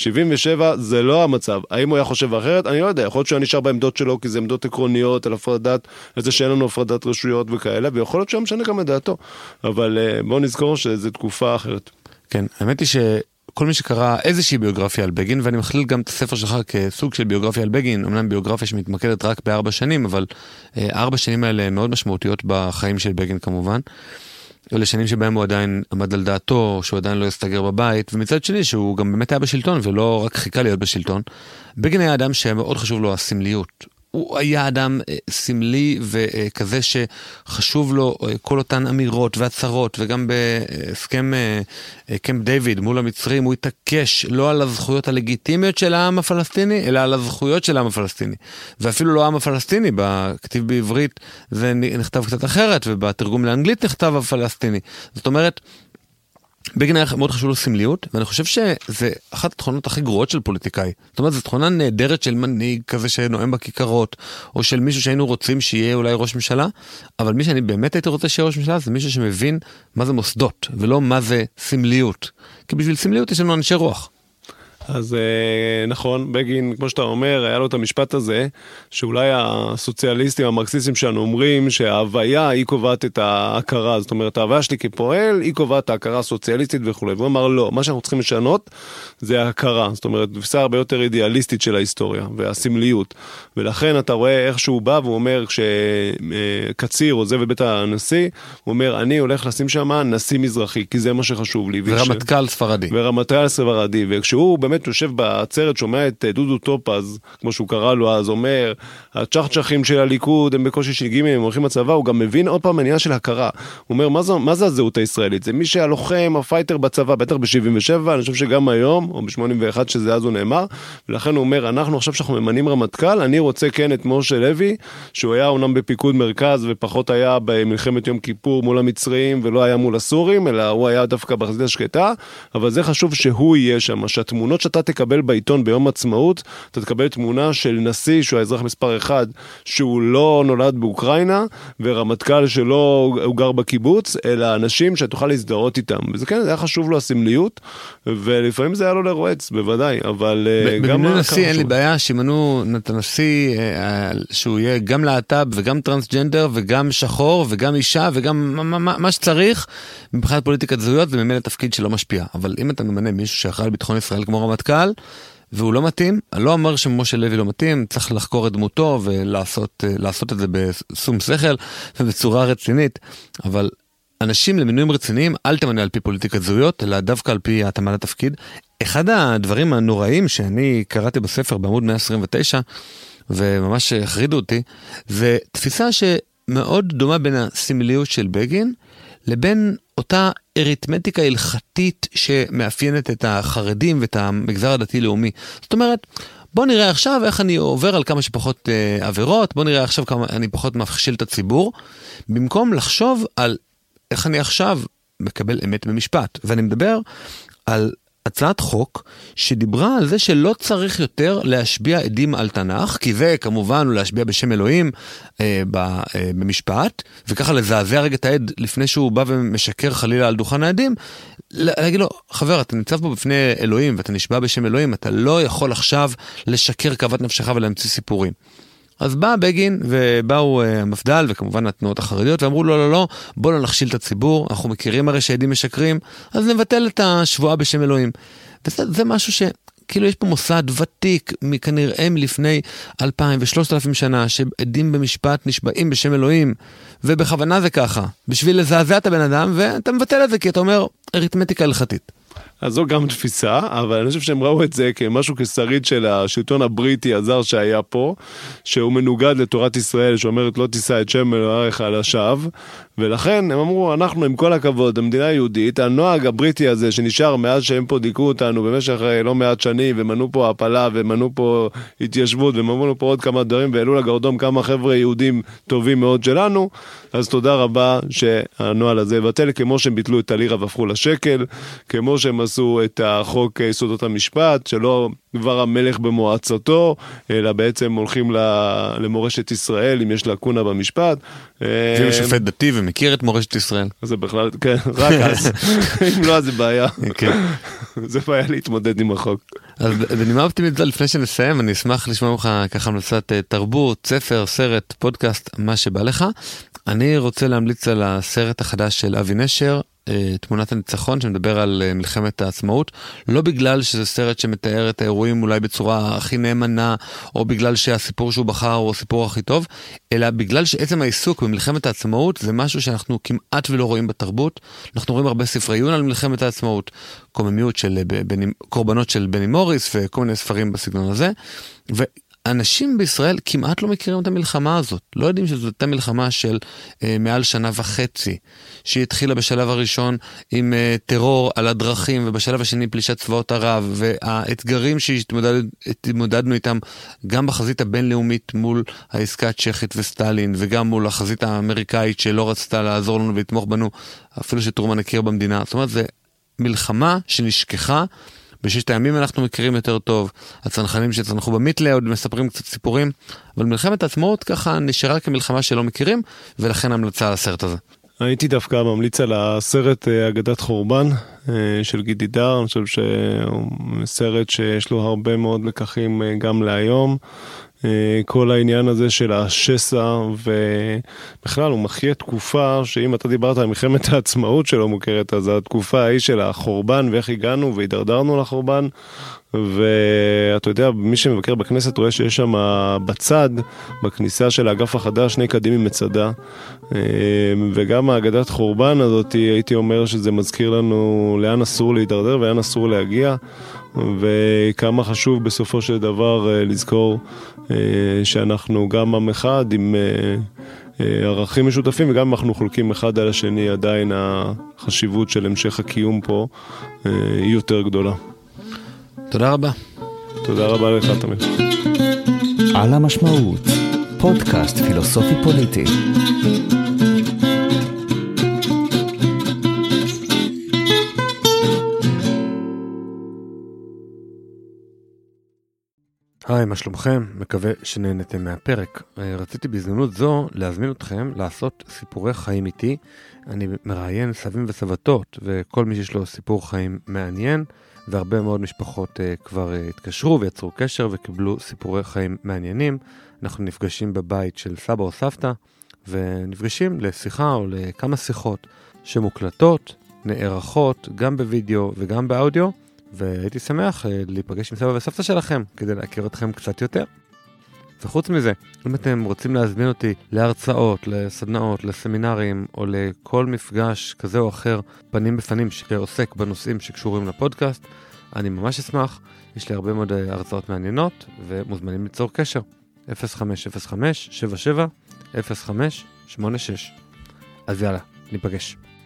77 זה לא המצב. האם הוא היה חושב אחרת? אני לא יודע. יכול להיות שהוא נשאר בעמדות שלו, כי זה עמדות עקרוניות, על הפרדת, איזה שאין לנו הפרדת רשויות וכאלה, ויכול להיות שהוא משנה גם את דעתו. אבל בואו נזכור שזו תקופה אחרת. כן, האמת היא שכל מי שקרא איזושהי ביוגרפיה על בגין, ואני מכליל גם את הספר שלך כסוג של ביוגרפיה על בגין, אמנם ביוגרפיה שמתמקדת רק ב4 שנים, אבל 4 שנים האלה מאוד משמעותיות בחיים של בגין כמובן. אלה שנים שבהם הוא עדיין עמד על דעתו, שהוא עדיין לא יסתגר בבית, ומצד שני שהוא גם באמת היה בשלטון, ולא רק חיכה להיות בשלטון. בגין היה אדם שמאוד חשוב לו הסמליות. הוא היה אדם סמלי וכזה שחשוב לו כל אותן אמירות והצהרות, וגם בהסכם קמפ דיוויד מול המצרים הוא התעקש לא על הזכויות הלגיטימיות של העם הפלסטיני, אלא על הזכויות של העם הפלסטיני. ואפילו לא העם הפלסטיני, בכתיב בעברית זה נכתב קצת אחרת, ובתרגום לאנגלית נכתב הפלסטיני. זאת אומרת, בגין היה מאוד חשוב לו סמליות, ואני חושב שזה אחת התכונות הכי גרועות של פוליטיקאי. זאת אומרת, זו תכונה נהדרת של מנהיג כזה שנואם בכיכרות, או של מישהו שהיינו רוצים שיהיה אולי ראש ממשלה, אבל מי שאני באמת הייתי רוצה שיהיה ראש ממשלה, זה מישהו שמבין מה זה מוסדות, ולא מה זה סמליות. כי בשביל סמליות יש לנו אנשי רוח. אז נכון, בגין, כמו שאתה אומר, היה לו את המשפט הזה, שאולי הסוציאליסטים, המרקסיסטים שלנו אומרים שההוויה היא קובעת את ההכרה, זאת אומרת, ההוויה שלי כפועל היא קובעת את ההכרה הסוציאליסטית וכו'. והוא אמר לא, מה שאנחנו צריכים לשנות זה ההכרה, זאת אומרת, תפיסה הרבה יותר אידיאליסטית של ההיסטוריה והסמליות. ולכן אתה רואה איך שהוא בא והוא אומר, כשקציר עוזב בבית הנשיא, הוא אומר, אני הולך לשים שם נשיא מזרחי, כי זה מה שחשוב לי. ורמטכ"ל ספרדי. ורמטכ"ל ספרדי, וכשהוא באמת יושב בעצרת, שומע את דודו טופז, כמו שהוא קרא לו אז, אומר, הצ'חצ'חים של הליכוד הם בקושי שגיעים, הם הולכים לצבא, הוא גם מבין עוד פעם עניין של הכרה. הוא אומר, מה זה הזהות הישראלית? זה מי שהלוחם, הפייטר בצבא, בטח ב-77, אני חושב שגם היום, או ב-81, שזה אז הוא נאמר, ולכן הוא אומר, אנחנו עכשיו שאנחנו ממנים רמטכ"ל, אני רוצה כן את משה לוי, שהוא היה אומנם בפיקוד מרכז, ופחות היה במלחמת יום כיפור מול המצרים, ולא היה מול הסורים, אלא הוא היה דווקא בחזית השקטה, אבל זה חשוב שהוא יהיה שם, שהתמונות שאתה תקבל בעיתון ביום עצמאות, אתה תקבל תמונה של נשיא, שהוא האזרח מספר 1, שהוא לא נולד באוקראינה, ורמטכ"ל שלא הוא גר בקיבוץ, אלא אנשים שתוכל להזדהות איתם. וזה כן, זה היה חשוב לו הסמליות, ולפעמים זה היה לו לרועץ, בוודאי, אבל גם... במינוי נשיא אין לי בעיה, שימנו את הנשיא, שהוא יהיה גם להט"ב, וגם טרנסג'נדר, וגם שחור, וגם אישה, וגם מה שצריך, מבחינת פוליטיקת זהויות, זה ממילא תפקיד שלא משפיע. אבל אם אתה ממנה מישהו שאחראי על ביטחון ישראל כמו רמטכ"ל, והוא לא מתאים, אני לא אומר שמשה לוי לא מתאים, צריך לחקור את דמותו ולעשות את זה בשום שכל ובצורה רצינית, אבל אנשים למינויים רציניים, אל תמנה על פי פוליטיקת זהויות, אלא דווקא על פי התאמה לתפקיד. אחד הדברים הנוראים שאני קראתי בספר בעמוד 129, וממש החרידו אותי, זה תפיסה שמאוד דומה בין הסמליות של בגין, לבין אותה אריתמטיקה הלכתית שמאפיינת את החרדים ואת המגזר הדתי-לאומי. זאת אומרת, בוא נראה עכשיו איך אני עובר על כמה שפחות עבירות, בוא נראה עכשיו כמה אני פחות מפחיל את הציבור, במקום לחשוב על איך אני עכשיו מקבל אמת במשפט. ואני מדבר על הצעת חוק שדיברה על זה שלא צריך יותר להשביע עדים על תנ"ך, כי זה כמובן הוא להשביע בשם אלוהים במשפט, וככה לזעזע רגע את העד לפני שהוא בא ומשקר חלילה על דוכן העדים, להגיד לו, חבר, אתה ניצב פה בפני אלוהים ואתה נשבע בשם אלוהים, אתה לא יכול עכשיו לשקר כאוות נפשך ולהמציא סיפורים. אז בא בגין ובאו המפד"ל וכמובן התנועות החרדיות ואמרו לא, לא, לא, בוא לא נכשיל את הציבור, אנחנו מכירים הרי שעדים משקרים, אז נבטל את השבועה בשם אלוהים. וזה משהו שכאילו יש פה מוסד ותיק מכנראה מלפני 2,000 ו-3,000 שנה, שעדים במשפט נשבעים בשם אלוהים, ובכוונה זה ככה, בשביל לזעזע את הבן אדם, ואתה מבטל את זה כי אתה אומר אריתמטיקה הלכתית. אז זו גם תפיסה, אבל אני חושב שהם ראו את זה כמשהו כשריד של השלטון הבריטי הזר שהיה פה, שהוא מנוגד לתורת ישראל, שאומרת לא תישא את שם אלוהיך לשווא, ולכן הם אמרו, אנחנו עם כל הכבוד, המדינה היהודית, הנוהג הבריטי הזה שנשאר מאז שהם פה דיכאו אותנו במשך לא מעט שנים, ומנו פה הפלה, ומנו פה התיישבות, ומנו פה עוד כמה דברים, והעלו לגרדום כמה חבר'ה יהודים טובים מאוד שלנו, אז תודה רבה שהנוהל הזה יבטל, כמו שהם ביטלו את הלירה והפכו לשקל, כמו שהם עשו את החוק יסודות המשפט, שלא כבר המלך במועצתו, אלא בעצם הולכים למורשת ישראל, אם יש לקונה במשפט. זה שופט דתי ומכיר את מורשת ישראל. זה בכלל, כן, רק אז. אם לא, אז זה בעיה. זה בעיה להתמודד עם החוק. אז בנימה אופטימית זו, לפני שנסיים, אני אשמח לשמוע ממך ככה המלצת תרבות, ספר, סרט, פודקאסט, מה שבא לך. אני רוצה להמליץ על הסרט החדש של אבי נשר, תמונת הניצחון, שמדבר על מלחמת העצמאות, לא בגלל שזה סרט שמתאר את האירועים אולי בצורה הכי נאמנה, או בגלל שהסיפור שהוא בחר הוא הסיפור הכי טוב, אלא בגלל שעצם העיסוק במלחמת העצמאות זה משהו שאנחנו כמעט ולא רואים בתרבות. אנחנו רואים הרבה ספרי עיון על מלחמת העצמאות, קוממיות של קורבנות של בני מוריס וכל מיני ספרים בסגנון הזה, אנשים בישראל כמעט לא מכירים את המלחמה הזאת, לא יודעים שזו הייתה מלחמה של מעל 1.5 שנה, שהיא התחילה בשלב הראשון עם טרור על הדרכים, ובשלב השני פלישת צבאות ערב, והאתגרים שהתמודדנו איתם גם בחזית הבינלאומית מול העסקה הצ'כית וסטלין, וגם מול החזית האמריקאית שלא רצתה לעזור לנו ולתמוך בנו, אפילו שטרומן הכיר במדינה. זאת אומרת, זה מלחמה שנשכחה, בששת הימים אנחנו מכירים יותר טוב, הצנחנים שצנחו במיתלה עוד מספרים קצת סיפורים, אבל מלחמת העצמאות ככה נשארה כמלחמה שלא מכירים, ולכן המלצה על הסרט הזה. הייתי דווקא ממליץ על הסרט אגדת חורבן של גידי דר, אני חושב שהוא סרט שיש לו הרבה מאוד לקחים גם להיום, כל העניין הזה של השסע, ובכלל הוא מחיה תקופה שאם אתה דיברת על מלחמת העצמאות שלא מוכרת, אז התקופה ההיא של החורבן ואיך הגענו והידרדרנו לחורבן, ואתה יודע, מי שמבקר בכנסת רואה שיש שם בצד, בכניסה של האגף החדש, 2 קדים עם מצדה, וגם האגדת חורבן הזאת, הייתי אומר שזה מזכיר לנו לאן אסור להידרדר ולאן אסור להגיע, וכמה חשוב בסופו של דבר לזכור שאנחנו גם עם אחד עם ערכים משותפים, וגם אם אנחנו חולקים אחד על השני, עדיין החשיבות של המשך הקיום פה היא יותר גדולה. תודה רבה. תודה רבה לך, תמיר. על המשמעות, פודקאסט פילוסופי פוליטי. היי, מה שלומכם? מקווה שנהנתם מהפרק. רציתי בהזדמנות זו להזמין אתכם לעשות סיפורי חיים איתי. אני מראיין סבים וסבתות, וכל מי שיש לו סיפור חיים מעניין, והרבה מאוד משפחות כבר התקשרו ויצרו קשר וקיבלו סיפורי חיים מעניינים. אנחנו נפגשים בבית של סבא או סבתא, ונפגשים לשיחה או לכמה שיחות שמוקלטות, נערכות, גם בווידאו וגם באודיו, והייתי שמח להיפגש עם סבא וסבתא שלכם כדי להכיר אתכם קצת יותר. וחוץ מזה, אם אתם רוצים להזמין אותי להרצאות, לסדנאות, לסמינרים או לכל מפגש כזה או אחר פנים בפנים שעוסק בנושאים שקשורים לפודקאסט, אני ממש אשמח. יש לי הרבה מאוד הרצאות מעניינות ומוזמנים ליצור קשר. 0505-77-0586. אז יאללה, ניפגש.